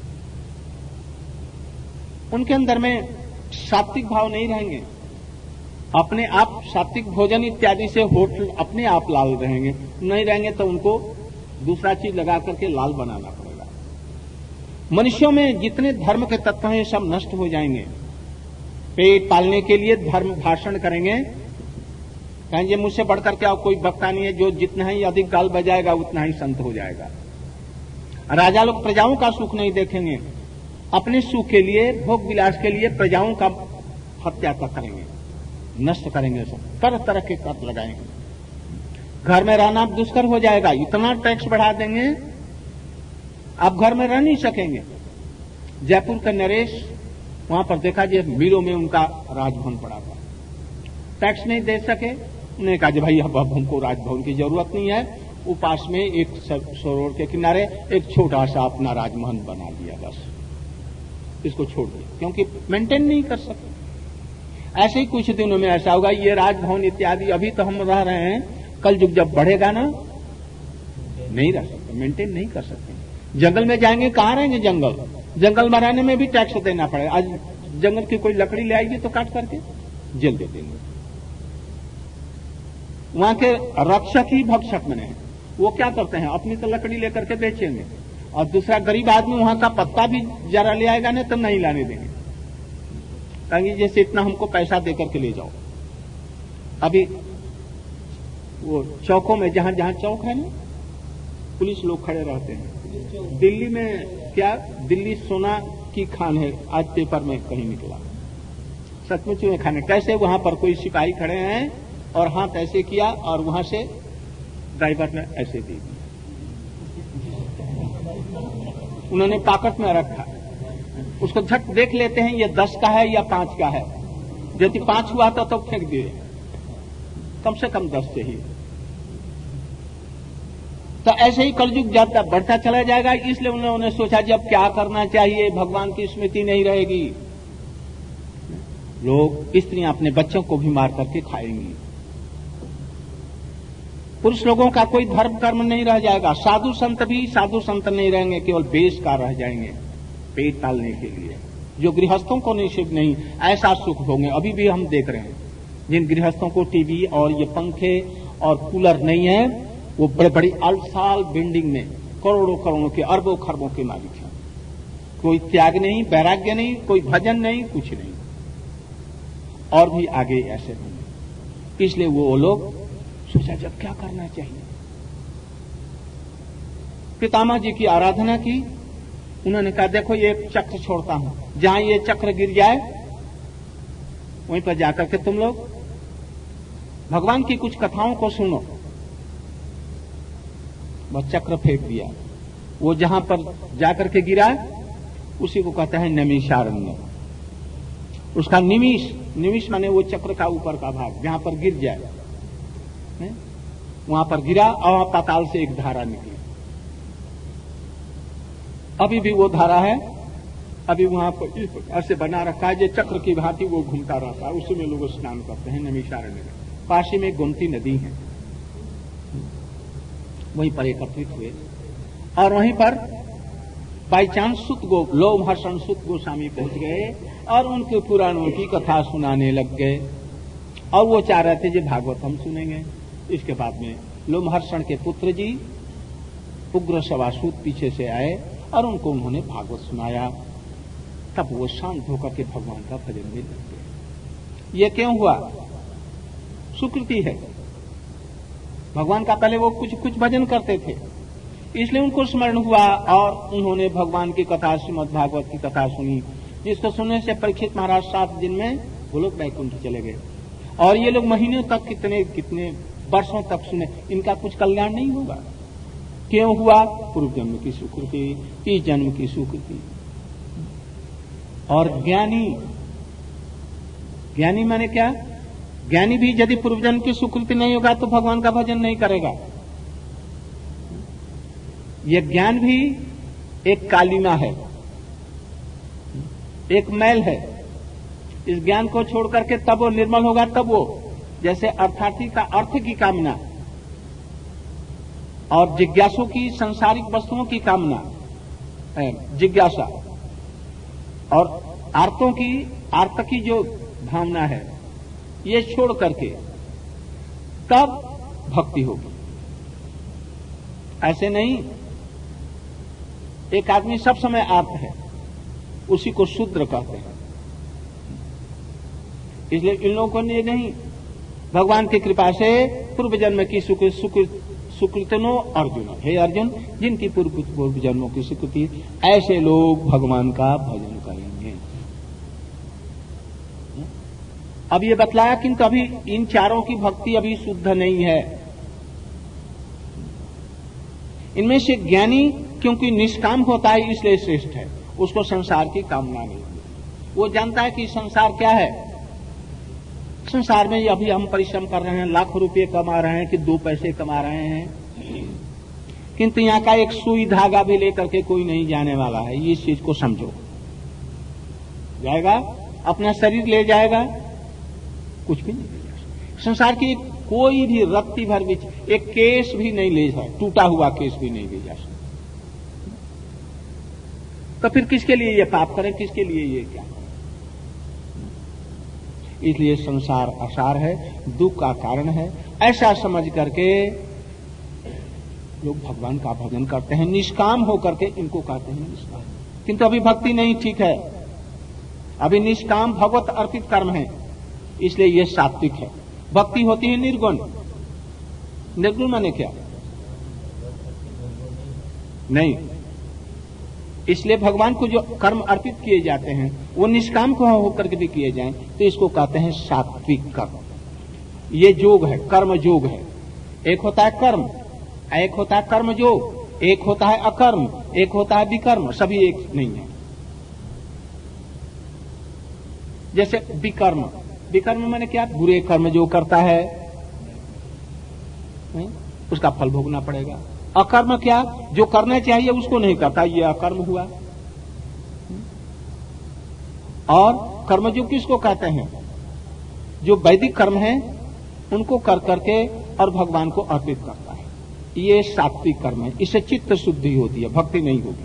उनके अंदर में सात्विक भाव नहीं रहेंगे, अपने आप सात्विक भोजन इत्यादि से होठ अपने आप लाल रहेंगे, नहीं रहेंगे तो उनको दूसरा चीज लगा करके लाल बनाना पड़ेगा। मनुष्यों में जितने धर्म के तत्व हैं सब नष्ट हो जाएंगे। पेट पालने के लिए धर्म भाषण करेंगे, कहेंगे मुझसे बढ़कर के कोई वक्ता नहीं है, जो जितना ही अधिक गाल बजाएगा उतना ही संत हो जाएगा। राजा लोग प्रजाओं का सुख नहीं देखेंगे, अपने सुख के लिए, भोग विलास के लिए प्रजाओं का हत्या करेंगे, नष्ट करेंगे, सब तरह तरह के कर लगाएंगे। घर में रहना दुष्कर हो जाएगा, इतना टैक्स बढ़ा देंगे आप घर में रह नहीं सकेंगे। जयपुर का नरेश, वहां पर देखा जी मीलों में उनका राजभवन पड़ा था, टैक्स नहीं दे सके। उन्होंने कहा जी भाई अब हमको राजभवन की जरूरत नहीं है, वो पास में एक सरोवर के किनारे एक छोटा सा अपना राजमहल बना दिया, बस इसको छोड़ दिया, क्योंकि मेंटेन नहीं कर सकते। ऐसे ही कुछ दिनों में ऐसा होगा, ये राजभवन इत्यादि अभी तो हम रह रहे हैं, कल युग जब बढ़ेगा ना नहीं रह सकते, मेंटेन नहीं कर सकते। जंगल में जाएंगे, कहां रहेंगे? जंगल में रहने में भी टैक्स देना पड़ेगा। आज जंगल की कोई लकड़ी ले आएगी तो काट करके जेल दे देंगे। वहां के रक्षक ही भक्षक बने हैं। वो क्या करते हैं, अपनी तो लकड़ी लेकर के बेचेंगे और दूसरा गरीब आदमी वहां का पत्ता भी जरा ले आएगा नहीं तो नहीं लाने देंगे, कहेंगे जैसे इतना हमको पैसा देकर के ले जाओ। अभी वो चौकों में जहां जहां चौक है ना, पुलिस लोग खड़े रहते हैं। दिल्ली में क्या, दिल्ली सोना की खान है, आज पेपर में कहीं निकला, सचमुच में खाने। कैसे वहां पर कोई सिपाही खड़े हैं और हाथ ऐसे किया और वहां से ड्राइवर ने ऐसे दे दिया, उन्होंने पॉकेट में रखा। उसको झट देख लेते हैं ये 10 का है या 5 का है। यदि 5 हुआ था तो फेंक दिए, कम से कम 10 चाहिए। तो ऐसे ही कलयुग जाता बढ़ता चला जाएगा। इसलिए उन्होंने सोचा जब क्या करना चाहिए, भगवान की स्मृति नहीं रहेगी, लोग स्त्रियां अपने बच्चों को भी मार करके खाएंगी, पुरुष लोगों का कोई धर्म कर्म नहीं रह जाएगा, साधु संत भी साधु संत नहीं रहेंगे, केवल बेश का रह जाएंगे पेट पालने के लिए। जो गृहस्थों को नसीब नहीं, ऐसा सुख होंगे। अभी भी हम देख रहे हैं जिन गृहस्थों को टीवी और ये पंखे और कूलर नहीं है, वो बड़े बड़ी आलिशान बिल्डिंग में करोड़ों करोड़ों के अरबों खरबों के मालिक हैं। कोई त्याग नहीं, वैराग्य नहीं, कोई भजन नहीं, कुछ नहीं। और भी आगे ऐसे होंगे। इसलिए वो लोग सोचा जब क्या करना चाहिए, पितामह जी की आराधना की। उन्होंने कहा देखो ये चक्र छोड़ता हूं, जहां ये चक्र गिर जाए वहीं पर जाकर के तुम लोग भगवान की कुछ कथाओं को सुनो। बस चक्र फेंक दिया, वो जहां पर जाकर के गिरा उसी को कहते हैं नैमिषारण्य। उसका निमिष माने वो चक्र का ऊपर का भाग जहां पर गिर जाए, वहां पर गिरा और पाताल से एक धारा निकली। अभी भी वो धारा है, अभी वहां पर इस प्रकार से बना रखा है, जो चक्र की भांति वो घूमता रहता है। उसी में लोग स्नान करते हैं नैमिषारण्य में। पासी में गोमती नदी है, वहीं पर एकत्रित हुए और वहीं पर बाई चांस लोमहर्षण सुत गोस्वामी पहुंच गए और उनके पुराणों की कथा सुनाने लग गए। और वो चाह रहे थे जो भागवत हम सुनेंगे। इसके बाद में लोमहर्षण के पुत्र जी उग्र सवासूत पीछे से आए और उनको उन्होंने भागवत सुनाया। तब वो शांत होकर के भगवान का भजन में लग गए। ये क्यों हुआ? सुकृति है। भगवान का पहले वो कुछ भजन करते थे, इसलिए उनको स्मरण हुआ और उन्होंने भगवान की कथा, श्रीमद् भागवत की कथा सुनी, जिसको सुनने से परीक्षित महाराज 7 दिन में वो लोग वैकुंठ चले गए। और ये लोग महीनों तक, कितने वर्षों तक सुने, इनका कुछ कल्याण नहीं होगा। क्यों हुआ? पूर्व जन्म की सुकृति, इस जन्म की सुकृति। और ज्ञानी माने क्या? ज्ञानी भी यदि पूर्व जन्म की सुकृति नहीं होगा तो भगवान का भजन नहीं करेगा। यह ज्ञान भी एक कालिमा है, एक मैल है। इस ज्ञान को छोड़ करके तब वो निर्मल होगा, तब वो जैसे अर्थार्थी का अर्थ की कामना और जिज्ञासु की सांसारिक वस्तुओं की कामना जिज्ञासा और आर्तों की आर्त की जो भावना है, ये छोड़ करके तब भक्ति होगी। ऐसे नहीं एक आदमी सब समय आर्त है, उसी को शूद्र कहते हैं। इसलिए इन लोगों को ये नहीं, भगवान की कृपा से पूर्व जन्म की सुकृतनो अर्जुन, हे अर्जुन जिनकी पूर्व जन्मों की स्वीकृति, ऐसे लोग भगवान का भजन करेंगे। अब ये बतलाया किंतु अभी इन चारों की भक्ति अभी शुद्ध नहीं है। इनमें से ज्ञानी क्योंकि निष्काम होता है इसलिए श्रेष्ठ है, उसको संसार की कामना नहीं। वो जानता है कि संसार क्या है। संसार में अभी हम परिश्रम कर रहे हैं, लाखों रुपए कमा रहे हैं कि 2 पैसे कमा रहे हैं, किंतु यहाँ का एक सुई धागा भी लेकर के कोई नहीं जाने वाला है। ये चीज को समझो। जाएगा अपना शरीर ले जाएगा, कुछ भी नहीं ले जा। संसार की कोई भी रत्ती भर भी एक केस भी नहीं ले जा, टूटा हुआ केस भी नहीं ले जा सकता। तो फिर किसके लिए ये पाप करें, किसके लिए ये क्या करें? इसलिए संसार असार है, दुख का कारण है। ऐसा समझ करके लोग भगवान का भजन करते हैं, निष्काम होकर के इनको कहते हैं निष्काम। किंतु अभी भक्ति नहीं ठीक है, अभी निष्काम भगवत अर्पित कर्म है, इसलिए ये सात्विक है। भक्ति होती है निर्गुण। निर्गुण माने क्या? नहीं, इसलिए भगवान को जो कर्म अर्पित किए जाते हैं वो निष्काम को होकर के भी किए जाएं तो इसको कहते हैं सात्विक कर्म। ये योग है, कर्म योग है। एक होता है कर्म, एक होता है कर्म योग, एक होता है अकर्म, एक होता है विकर्म। सभी एक नहीं है। जैसे विकर्म, विकर्म माने क्या? बुरे कर्म जो करता है उसका फल भोगना पड़ेगा। अकर्म क्या? जो करना चाहिए उसको नहीं करता, ये अकर्म हुआ। और कर्म जो किसको कहते हैं? जो वैदिक कर्म है उनको कर करके और भगवान को अर्पित करता है, ये सात्विक कर्म है। इससे चित्त शुद्धि होती है, भक्ति नहीं होगी।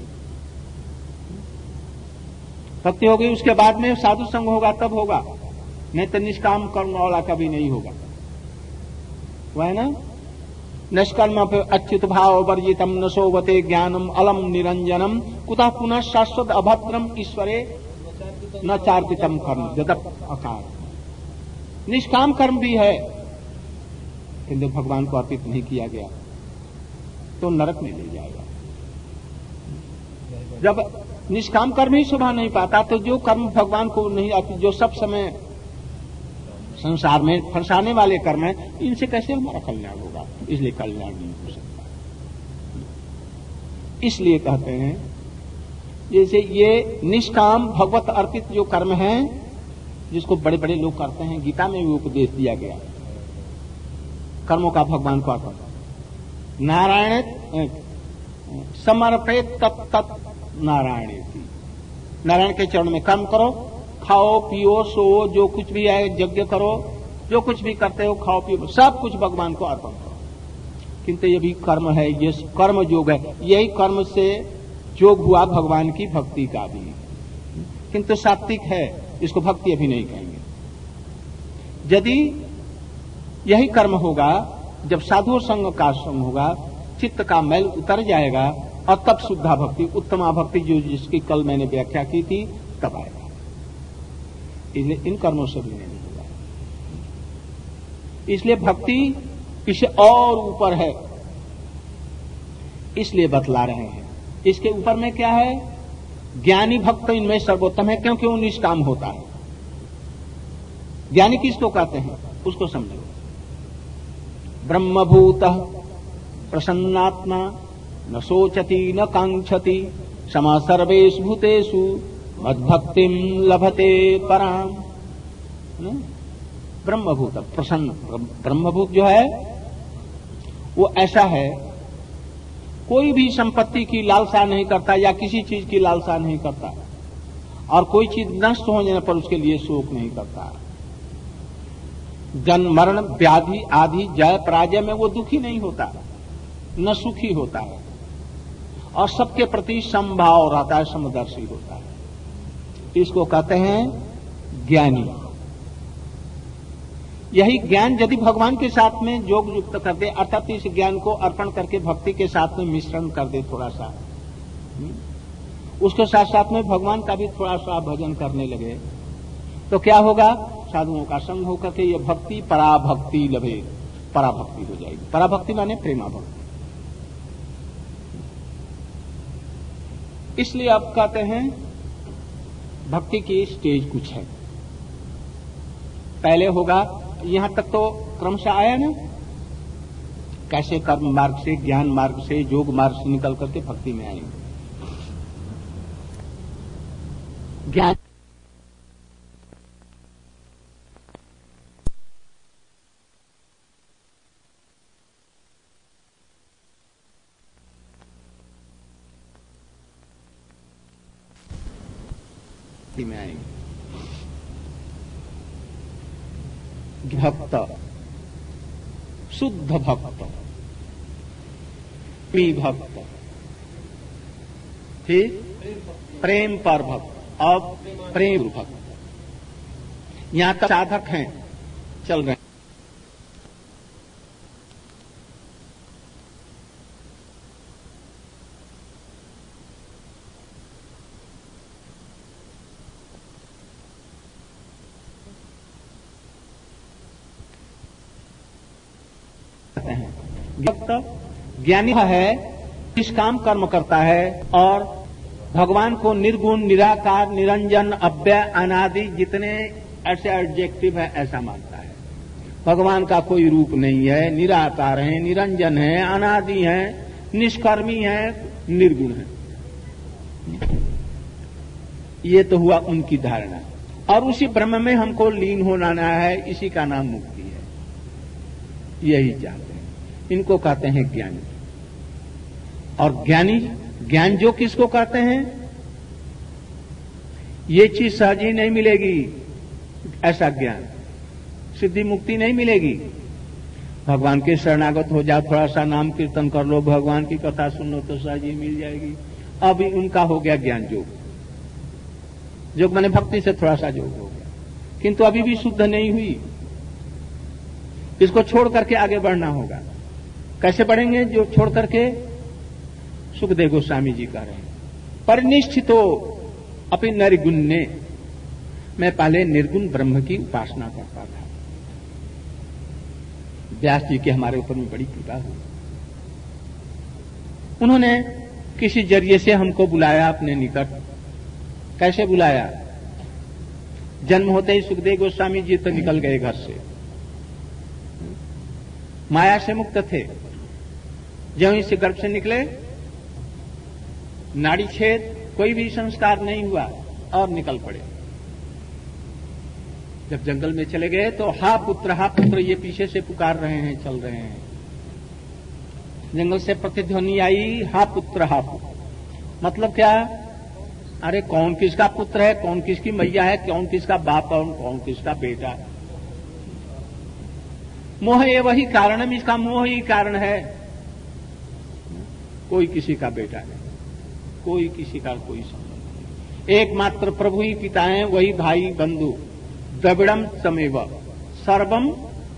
भक्ति होगी उसके बाद में साधु संग होगा तब होगा, नहीं तो निष्काम कर्म वाला कभी नहीं होगा। वह ना निष्कर्म अच्युत भाव वर्जितम न सोवते ज्ञानम अलम निरंजनम कुतः पुनः शाश्वत अभद्रम ईश्वरे न चार्पितम कर्म जदप अकार। निष्काम कर्म भी है किंतु भगवान को अर्पित नहीं किया गया तो नरक में ले जाएगा। जब निष्काम कर्म ही शोभा नहीं पाता तो जो कर्म भगवान को नहीं आती, जो सब समय संसार में फंसाने वाले कर्म है, इनसे कैसे हमारा कल्याण होगा? इसलिए कल्याण नहीं हो सकता। इसलिए कहते हैं जैसे ये निष्काम भगवत अर्पित जो कर्म है जिसको बड़े बड़े लोग करते हैं, गीता में भी उपदेश दिया गया कर्मों का भगवान को अर्पण। नारायण समर्पित तत् नारायण की, नारायण के चरण में कर्म करो, खाओ पियो सो, जो कुछ भी है यज्ञ करो, जो कुछ भी करते हो खाओ पियो, सब कुछ भगवान को अर्पण करो। किंतु ये भी कर्म है, ये कर्म योग है। यही कर्म से योग हुआ भगवान की भक्ति का भी, किंतु सात्विक है, इसको भक्ति अभी नहीं कहेंगे। यदि यही कर्म होगा, जब साधु संग का संग होगा, चित्त का मैल उतर जाएगा और तब शुद्धा भक्ति, उत्तमा भक्ति जो जिसकी कल मैंने व्याख्या की थी तब आएगा। इसलिए इन कर्मों से भी नहीं होगा। इसलिए भक्ति इससे और ऊपर है, इसलिए बतला रहे हैं। इसके ऊपर में क्या है? ज्ञानी भक्त इनमें सर्वोत्तम है, क्योंकि वो निष्काम होता है। ज्ञानी किसको कहते हैं उसको समझो। ब्रह्मभूतः प्रसन्नात्मा न सोचति न कांक्षति समा सर्वेषु भूतेषु मद्भक्तिम लभते पराम। ब्रह्मभूत प्रसन्न, ब्रह्मभूत जो है वो ऐसा है, कोई भी संपत्ति की लालसा नहीं करता या किसी चीज की लालसा नहीं करता, और कोई चीज नष्ट होने पर उसके लिए शोक नहीं करता। जन्म मरण व्याधि आदि जय पराजय में वो दुखी नहीं होता, न सुखी होता है, और सबके प्रति समभाव रहता है, समदर्शी होता है। इसको कहते हैं ज्ञानी। यही ज्ञान यदि भगवान के साथ में योग युक्त कर दे, अर्थात इस ज्ञान को अर्पण करके भक्ति के साथ में मिश्रण कर दे थोड़ा सा, उसके साथ साथ में भगवान का भी थोड़ा सा भजन करने लगे, तो क्या होगा? साधुओं का संग होकर के ये भक्ति पराभक्ति लभे, पराभक्ति हो जाएगी। पराभक्ति माने प्रेमा भक्ति। इसलिए आप कहते हैं भक्ति की स्टेज कुछ है। पहले होगा, यहां तक तो क्रमशः आया ना, कैसे कर्म मार्ग से, ज्ञान मार्ग से, योग मार्ग से निकल करके भक्ति में आएंगे। ज्ञान में आएंगे। भक्त, शुद्ध भक्त, प्रिय भक्त, ठीक। प्रेम पर भक्त और प्रेम भक्त। यहां तक साधक हैं, चल रहे हैं। भक्त ज्ञानी है, निष्काम कर्म करता है और भगवान को निर्गुण, निराकार, निरंजन, अव्यय, अनादि जितने ऐसे एडजेक्टिव है ऐसा मानता है। भगवान का कोई रूप नहीं है, निराकार है, निरंजन है, अनादि है, निष्कर्मी है, निर्गुण है। ये तो हुआ उनकी धारणा और उसी ब्रह्म में हमको लीन होना है, इसी का नाम मुक्ति है। यही चाहते हैं, इनको कहते हैं ज्ञानी। और ज्ञानी, ज्ञान जो किसको कहते हैं, ये चीज सहज ही नहीं मिलेगी, ऐसा ज्ञान, सिद्धि मुक्ति नहीं मिलेगी। भगवान के शरणागत हो जाओ, थोड़ा सा नाम कीर्तन कर लो, भगवान की कथा सुन लो तो सहज ही मिल जाएगी। अभी उनका हो गया ज्ञान योग, योग माने भक्ति से थोड़ा सा योग हो गया, किंतु अभी भी शुद्ध नहीं हुई। इसको छोड़ करके आगे बढ़ना होगा। कैसे बढ़ेंगे? जो छोड़ करके सुखदेव गोस्वामी जी कह रहे हैं, परिनिष्ठितो अपनी निर्गुण्य। मैं पहले निर्गुण ब्रह्म की उपासना करता था। व्यास जी के हमारे ऊपर में बड़ी कृपा हुई। उन्होंने किसी जरिए से हमको बुलाया अपने निकट। कैसे बुलाया? जन्म होते ही सुखदेव गोस्वामी जी तो निकल गए घर से, माया से मुक्त थे। जब इस गर्भ से निकले, नाड़ी छेद, कोई भी संस्कार नहीं हुआ और निकल पड़े। जब जंगल में चले गए तो हा पुत्र ये पीछे से पुकार रहे हैं, चल रहे हैं। जंगल से प्रतिध्वनि आई, हा पुत्र। मतलब क्या? अरे कौन किसका पुत्र है, कौन किसकी मैया है, कौन किसका बाप है, कौन किसका बेटा। मोह ये वही कारणम, इसका मोह ही कारण है। कोई किसी का बेटा नहीं, कोई किसी का कोई संबंध नहीं। एकमात्र प्रभु ही पिता हैं, वही भाई बंधु। द्रविड़म समेव सर्वम,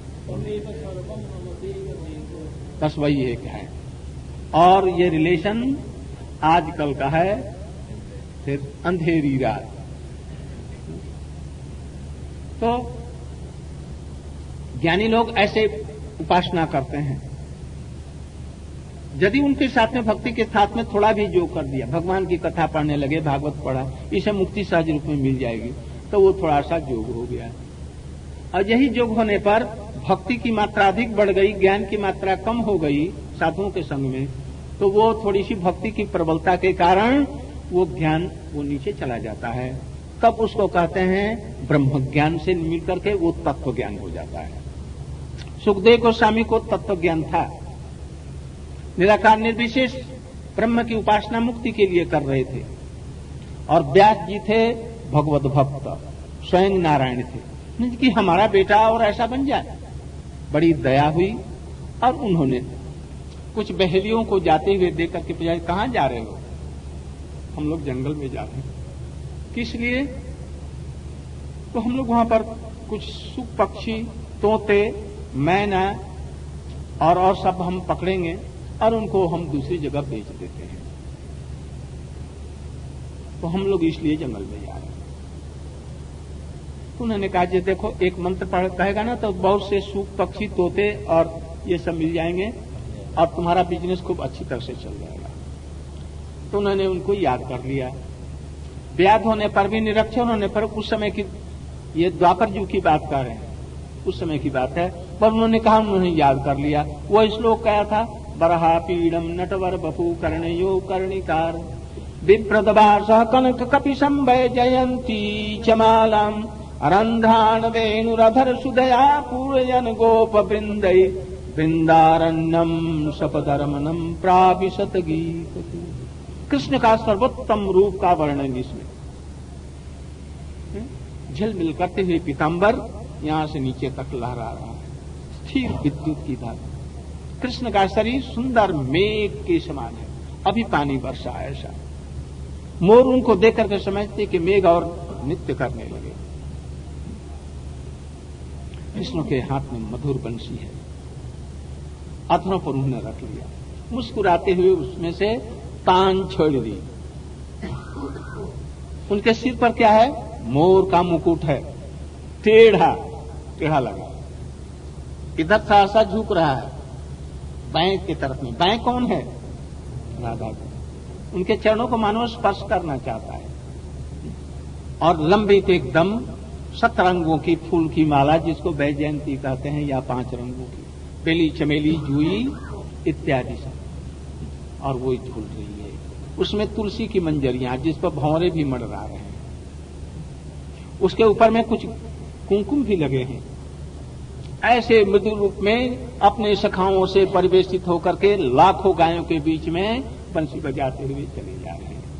बस वही एक है। और ये रिलेशन आजकल का है, फिर अंधेरी रात। तो ज्ञानी लोग ऐसे उपासना करते हैं। यदि उनके साथ में भक्ति के साथ में थोड़ा भी योग कर दिया, भगवान की कथा पढ़ने लगे, भागवत पढ़ा, इसे मुक्ति सहज रूप में मिल जाएगी, तो वो थोड़ा सा योग हो गया। और यही योग होने पर भक्ति की मात्रा अधिक बढ़ गई, ज्ञान की मात्रा कम हो गई साधुओं के संग में, तो वो थोड़ी सी भक्ति की प्रबलता के कारण वो ज्ञान वो नीचे चला जाता है। तब उसको कहते हैं ब्रह्म ज्ञान से मिल करके वो तत्व ज्ञान हो जाता है। सुखदेव गोस्वामी को तत्व ज्ञान था, निराकार निर्विशेष ब्रह्म की उपासना मुक्ति के लिए कर रहे थे। और व्यास जी थे भगवत भक्त, स्वयं नारायण थे कि हमारा बेटा और ऐसा बन जाए। बड़ी दया हुई और उन्होंने कुछ बहेलियों को जाते हुए देख करके पूछा, कहां जा रहे हो? हम लोग जंगल में जा रहे हैं। किस लिए? तो हम लोग वहां पर कुछ सुख पक्षी, तोते, मैना और सब हम पकड़ेंगे और उनको हम दूसरी जगह बेच देते हैं। तो हम लोग इसलिए जंगल में जा रहे हैं। तो उन्होंने कहा, जी देखो, एक मंत्र पढ़ कहेगा ना तो बहुत से सूख पक्षी, तोते और ये सब मिल जाएंगे और तुम्हारा बिजनेस खूब अच्छी तरह से चल जाएगा। तो उन्होंने उनको याद कर लिया। व्याध होने पर भी, निरक्षर होने पर, उस समय की, ये द्वापर युग की बात कर रहे हैं, उस समय की बात है, पर उन्होंने कहा, उन्होंने याद कर लिया। वो श्लोक क्या था? बरहा पीड़म नटवर बपू कर्णयो कर्णिकार विप्रदवास कनक कपि संभय जयंती चमालम अरंधान वेणुरधर सुदया पूरयन गोप वृंदय वृंदारण्यम सपदरमनम प्राविशत गीत। कृष्ण का सर्वोत्तम रूप का वर्णन इसमें। झिलमिल करते हुए पीतांबर यहां से नीचे तक लहरा रहा है, स्थिर विद्युत की धारा। कृष्ण का शरीर सुंदर मेघ के समान है, अभी पानी बरसा ऐसा। मोर उनको देख करके समझते कि मेघ और नृत्य करने लगे। कृष्ण के हाथ में मधुर बंशी है, अथरों पर उन्होंने रख लिया, मुस्कुराते हुए उसमें से तान छोड़ दी। उनके सिर पर क्या है? मोर का मुकुट है, टेढ़ा लगा, इधर सा झुक रहा है बैंक की तरफ में। बैंक कौन है? राधा जी। उनके चरणों को मानव स्पर्श करना चाहता है। और लंबित एकदम 7 रंगों की फूल की माला, जिसको वैजयंती कहते हैं, या 5 रंगों की, बेली, चमेली, जुई इत्यादि सब, और वो झूल रही है। उसमें तुलसी की मंजरियां, जिस पर भंवरे भी मंडरा रहे हैं। उसके ऊपर में कुछ कुमकुम भी लगे हैं। ऐसे मृदु रूप में अपने सखाओं से परिवेशित होकर के लाखों गायों के बीच में बंसी बजाते हुए चले जा रहे हैं।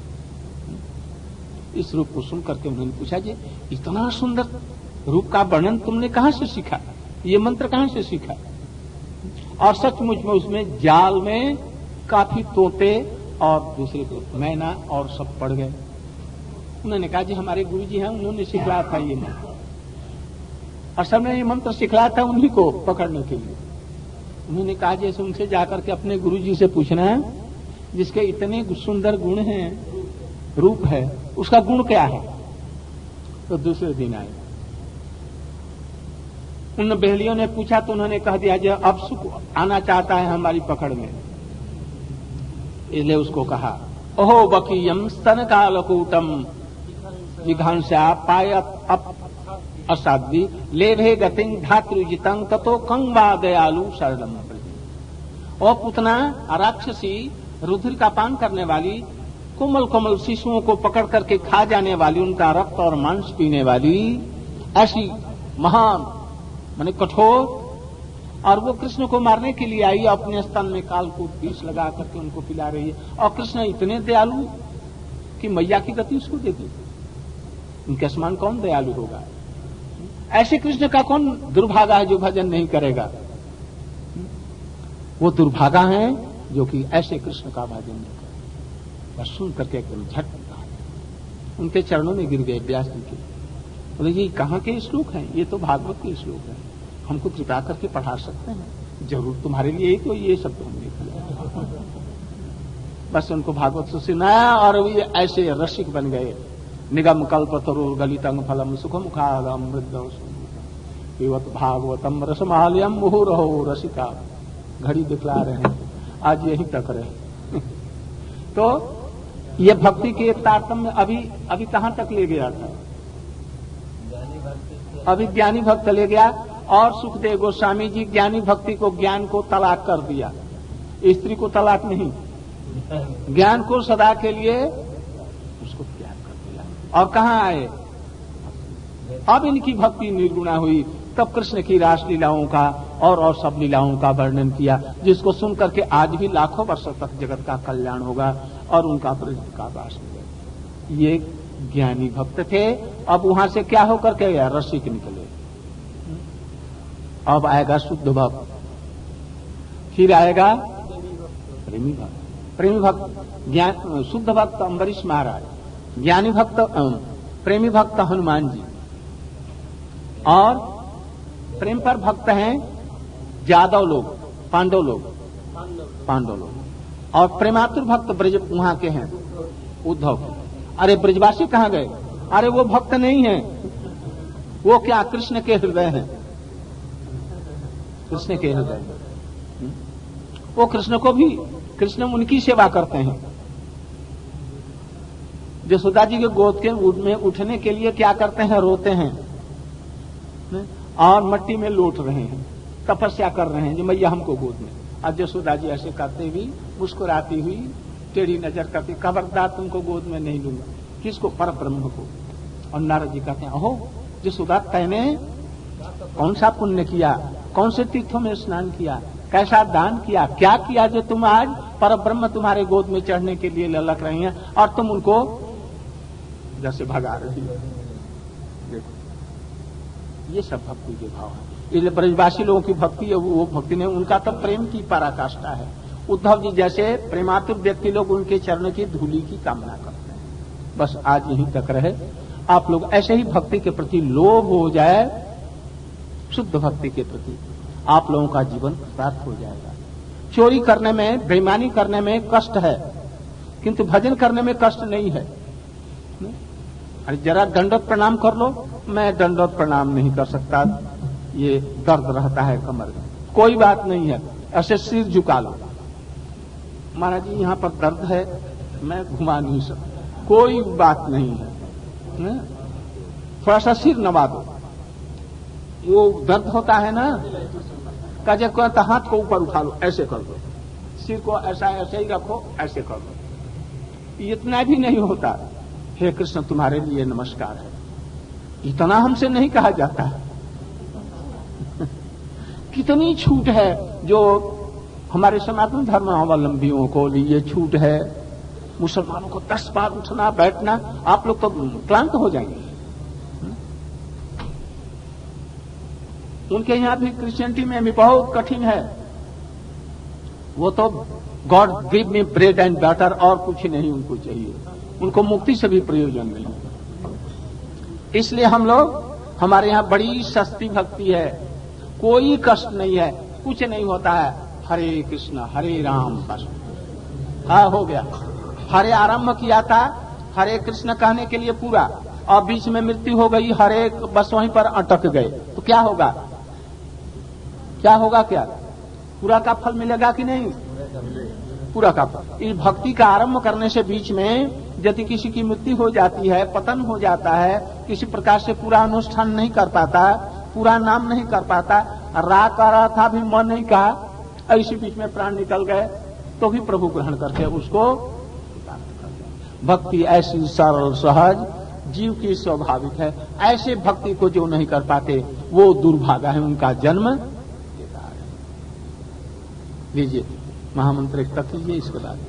इस रूप को सुन करके उन्होंने पूछा, जी इतना सुंदर रूप का वर्णन तुमने कहां से सीखा? ये मंत्र कहां से सीखा? और सचमुच में उसमें जाल में काफी तोते और दूसरे मैना और सब पड़ गए। उन्होंने कहा, जी हमारे गुरु जी हैं, उन्होंने सिखलाया था ये मंत्र, और सबने ये मंत्र सिखलाया था उन्हीं को पकड़ने के लिए। उन्होंने कहा, जैसे उनसे जाकर के अपने गुरु जी से पूछना है, जिसके इतने सुंदर गुण हैं, रूप है, उसका गुण क्या है? तो दूसरे दिन आए, उन बहलियों ने पूछा तो उन्होंने कह दिया, जो अब सुख आना चाहता है हमारी पकड़ में। इसलिए उसको कहा, ओहो बकीयम स्तन कालकूटम जिघांसा पायत असाध्वी लेभे गतिं धातृजितं ततो कंवा दयालु शरणम प्रति। और पुतना राक्षसी रुधिर का पान करने वाली, कोमल कोमल शिशुओं को पकड़ करके खा जाने वाली, उनका रक्त और मांस पीने वाली, ऐसी महान माने कठोर, और वो कृष्ण को मारने के लिए आई, अपने स्तन में कालकूट विष लगा करके उनको पिला रही है। और कृष्ण इतने दयालु कि मैया की गति उसको दे दी। उनके समान कौन दयालु होगा? ऐसे कृष्ण का कौन दुर्भागा है जो भजन नहीं करेगा? वो दुर्भागा है जो कि ऐसे कृष्ण का भजन नहीं करेगा। बस सुन करके एकदम झट उनके चरणों में गिर गए व्यास जी के। बोले, ये कहाँ के श्लोक हैं? ये तो भागवत के श्लोक हैं, हमको कृपा करके पढ़ा सकते हैं? जरूर, तुम्हारे लिए तो ये सब हमने किया। बस उनको भागवत से सुनाया और ये ऐसे रसिक बन गए। निगम कल्पतरुर गलितं फलम सुखमुखादम मृदौ पिबत भागवतम रसमालयम मुहुरहो रसिका। घड़ी दिखला रहे हैं, आज यहीं तक रहे। तो ये भक्ति के तारतम्य अभी कहां तक ले गया था? अभी ज्ञानी भक्त ले गया। और सुखदेव गोस्वामी जी ज्ञानी भक्ति को, ज्ञान को तलाक कर दिया, स्त्री को तलाक नहीं, ज्ञान को सदा के लिए उसको त्याग कर दिया। और कहां आए? अब इनकी भक्ति निर्गुणा हुई, तब कृष्ण की रासलीलाओं का और सब लीलाओं का वर्णन किया, जिसको सुन करके आज भी लाखों वर्षों तक जगत का कल्याण होगा और उनका ब्रज का वास होगा। ये ज्ञानी भक्त थे। अब वहां से क्या होकर के गया? रसिक निकले। अब आएगा शुद्ध भक्त, फिर आएगा प्रेमी भक्त। प्रेमी भक्त ज्ञान, शुद्ध भक्त अम्बरीश महाराज, ज्ञानी भक्त प्रेमी भक्त हनुमान जी, और प्रेम पर भक्त हैं यादव लोग, पांडव लोग, और प्रेमातुर भक्त ब्रज वहां के हैं उद्धव। अरे ब्रजवासी कहां गए? अरे वो भक्त नहीं है, वो क्या कृष्ण के हृदय हैं, कृष्ण के हृदय में। वो कृष्ण को भी, कृष्ण उनकी सेवा करते हैं। यशोदा जी के गोद के में उठने के लिए क्या करते हैं? रोते हैं और मट्टी में लौट रहे हैं, तपस्या कर रहे हैं जो मैया हमको गोद में। आज यशोदा जी ऐसे करते हुई, मुस्कुराती हुई, टेढ़ी नजर करती, खबरदार तुमको गोद में नहीं लूंगा। किसको? पर ब्रह्म को। और नारद जी कहते हैं, अहो यशोदा, तैने कौन सा पुण्य किया, कौन से तीर्थों में स्नान किया, कैसा दान किया, क्या किया जो तुम आज पर ब्रह्म तुम्हारे गोद में चढ़ने के लिए ललक रही हैं और तुम उनको जैसे भगा रही हो। देखो, ये सब भक्ति के भाव है। इसलिए ब्रजवासी लोगों की भक्ति है, वो भक्ति नहीं, उनका तो प्रेम की पराकाष्ठा है। उद्धव जी जैसे प्रेमातुर व्यक्ति लोग उनके चरण की धूलि की कामना करते हैं। बस आज यहीं तक रहे। आप लोग ऐसे ही भक्ति के प्रति लोभ हो जाए, शुद्ध भक्ति के प्रति आप लोगों का जीवन प्राप्त हो जाएगा। चोरी करने में, बेईमानी करने में कष्ट है, किंतु भजन करने में कष्ट नहीं है। अरे जरा दंडवत प्रणाम कर लो, मैं दंडवत प्रणाम नहीं कर सकता, ये दर्द रहता है कमर में। कोई बात नहीं है, ऐसे सिर झुका लो, महाराज जी यहाँ पर दर्द है, मैं घुमा नहीं सकता, कोई बात नहीं है। थोड़ा सा सिर नवा दो, वो दर्द होता है ना, काजे कहता हाथ को ऊपर उठा लो, ऐसे कर दो, सिर को ऐसा ऐसे ही रखो, ऐसे कर दो, इतना भी नहीं होता। हे कृष्ण तुम्हारे लिए नमस्कार है, इतना हमसे नहीं कहा जाता है। कितनी छूट है जो हमारे सनातन धर्मावलंबियों को लिए छूट है। मुसलमानों को 10 बार उठना बैठना, आप लोग तो क्लांत हो जाएंगे। उनके यहां भी क्रिश्चियनिटी में भी बहुत कठिन है। वो तो God give me bread and butter, और कुछ नहीं उनको चाहिए, उनको मुक्ति से भी प्रयोजन नहीं। इसलिए हम लोग, हमारे यहाँ बड़ी सस्ती भक्ति है, कोई कष्ट नहीं है, कुछ नहीं होता है। हरे कृष्ण हरे राम, बस हाँ हो गया। हरे आरंभ किया था, हरे कृष्ण कहने के लिए पूरा, और बीच में मृत्यु हो गई, हरे बस वहीं पर अटक गए, तो क्या होगा? क्या होगा? क्या पूरा का फल मिलेगा कि नहीं? पूरा का फल। इस भक्ति का आरंभ करने से बीच में यदि किसी की मृत्यु हो जाती है, पतन हो जाता है, किसी प्रकार से पूरा अनुष्ठान नहीं कर पाता, पूरा नाम नहीं कर पाता, रा कर रहा था भी मन नहीं कहा, ऐसे बीच में प्राण निकल गए, तो भी प्रभु ग्रहण करके उसको। भक्ति ऐसी सरल सहज जीव की स्वाभाविक है। ऐसे भक्ति को जो नहीं कर पाते वो दुर्भागा है, उनका जन्म। लीजिए महामंत्र एक तक लीजिए, इसके बाद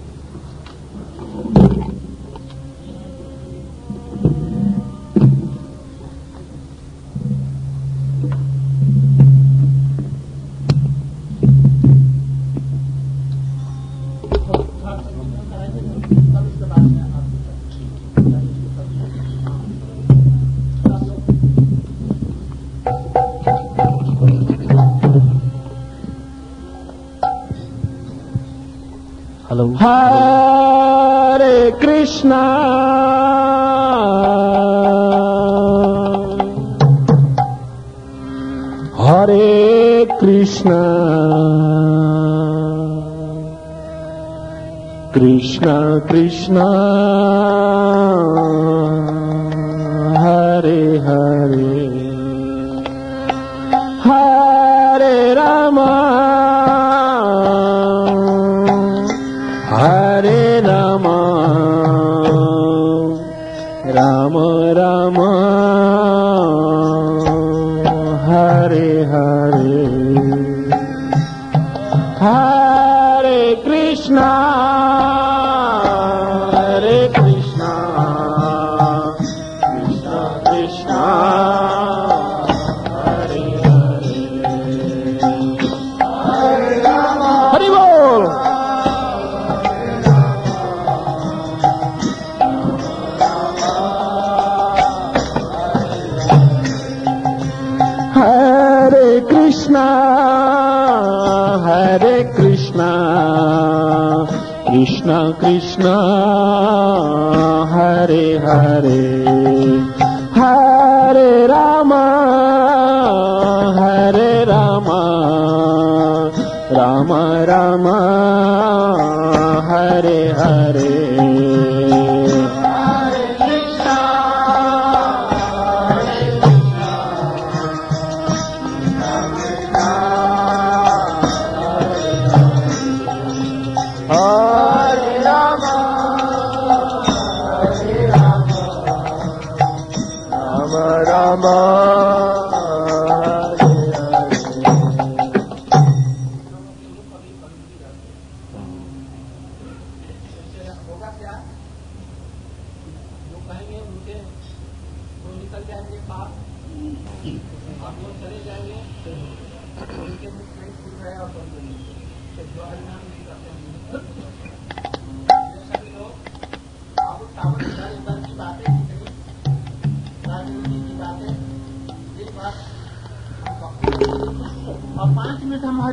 हरे कृष्णा हरे कृष्णा कृष्णा कृष्णा हरे हरे हरे रामा हरे रामा राम राम हरे हरे हरे कृष्णा कृष्णा कृष्णा हरे हरे हरे राम हरि बोल कृष्णा कृष्णा कृष्णा हरे हरे हरे राम राम राम हरे हरे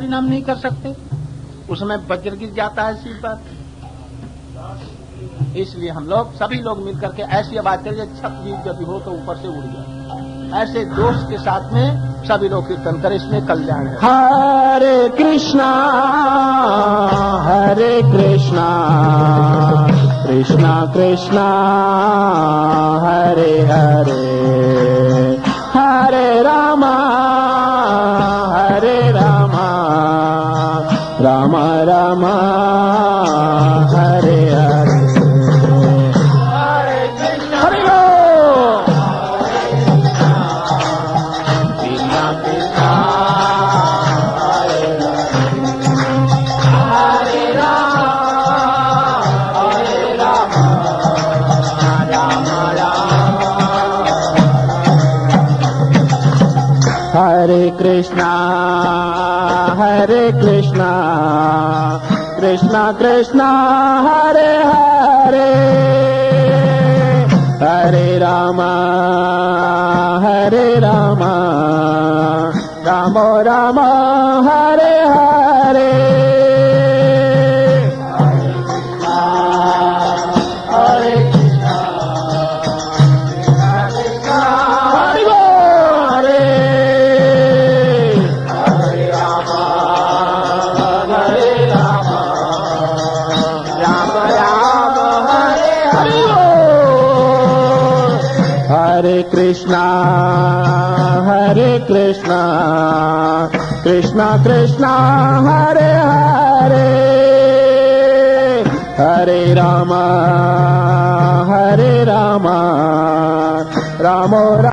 हरिनाम नहीं कर सकते? उसमें वज्र गिर जाता है सिर पर। इसलिए हम लोग सभी लोग मिलकर के ऐसी आवाज करें, छत भी यदि हो तो ऊपर से उड़ जाए। ऐसे दोष के साथ में सभी लोग कीर्तन करें, इसमें कल्याण है। हरे कृष्णा कृष्णा कृष्णा हरे हरे, हरे रामा राम राम हरे हरे। हरे कृष्णा कृष्णा कृष्णा हरे हरे, हरे राम राम राम हरे हरे। हरे कृष्णा कृष्णा कृष्णा हरे हरे, हरे राम राम राम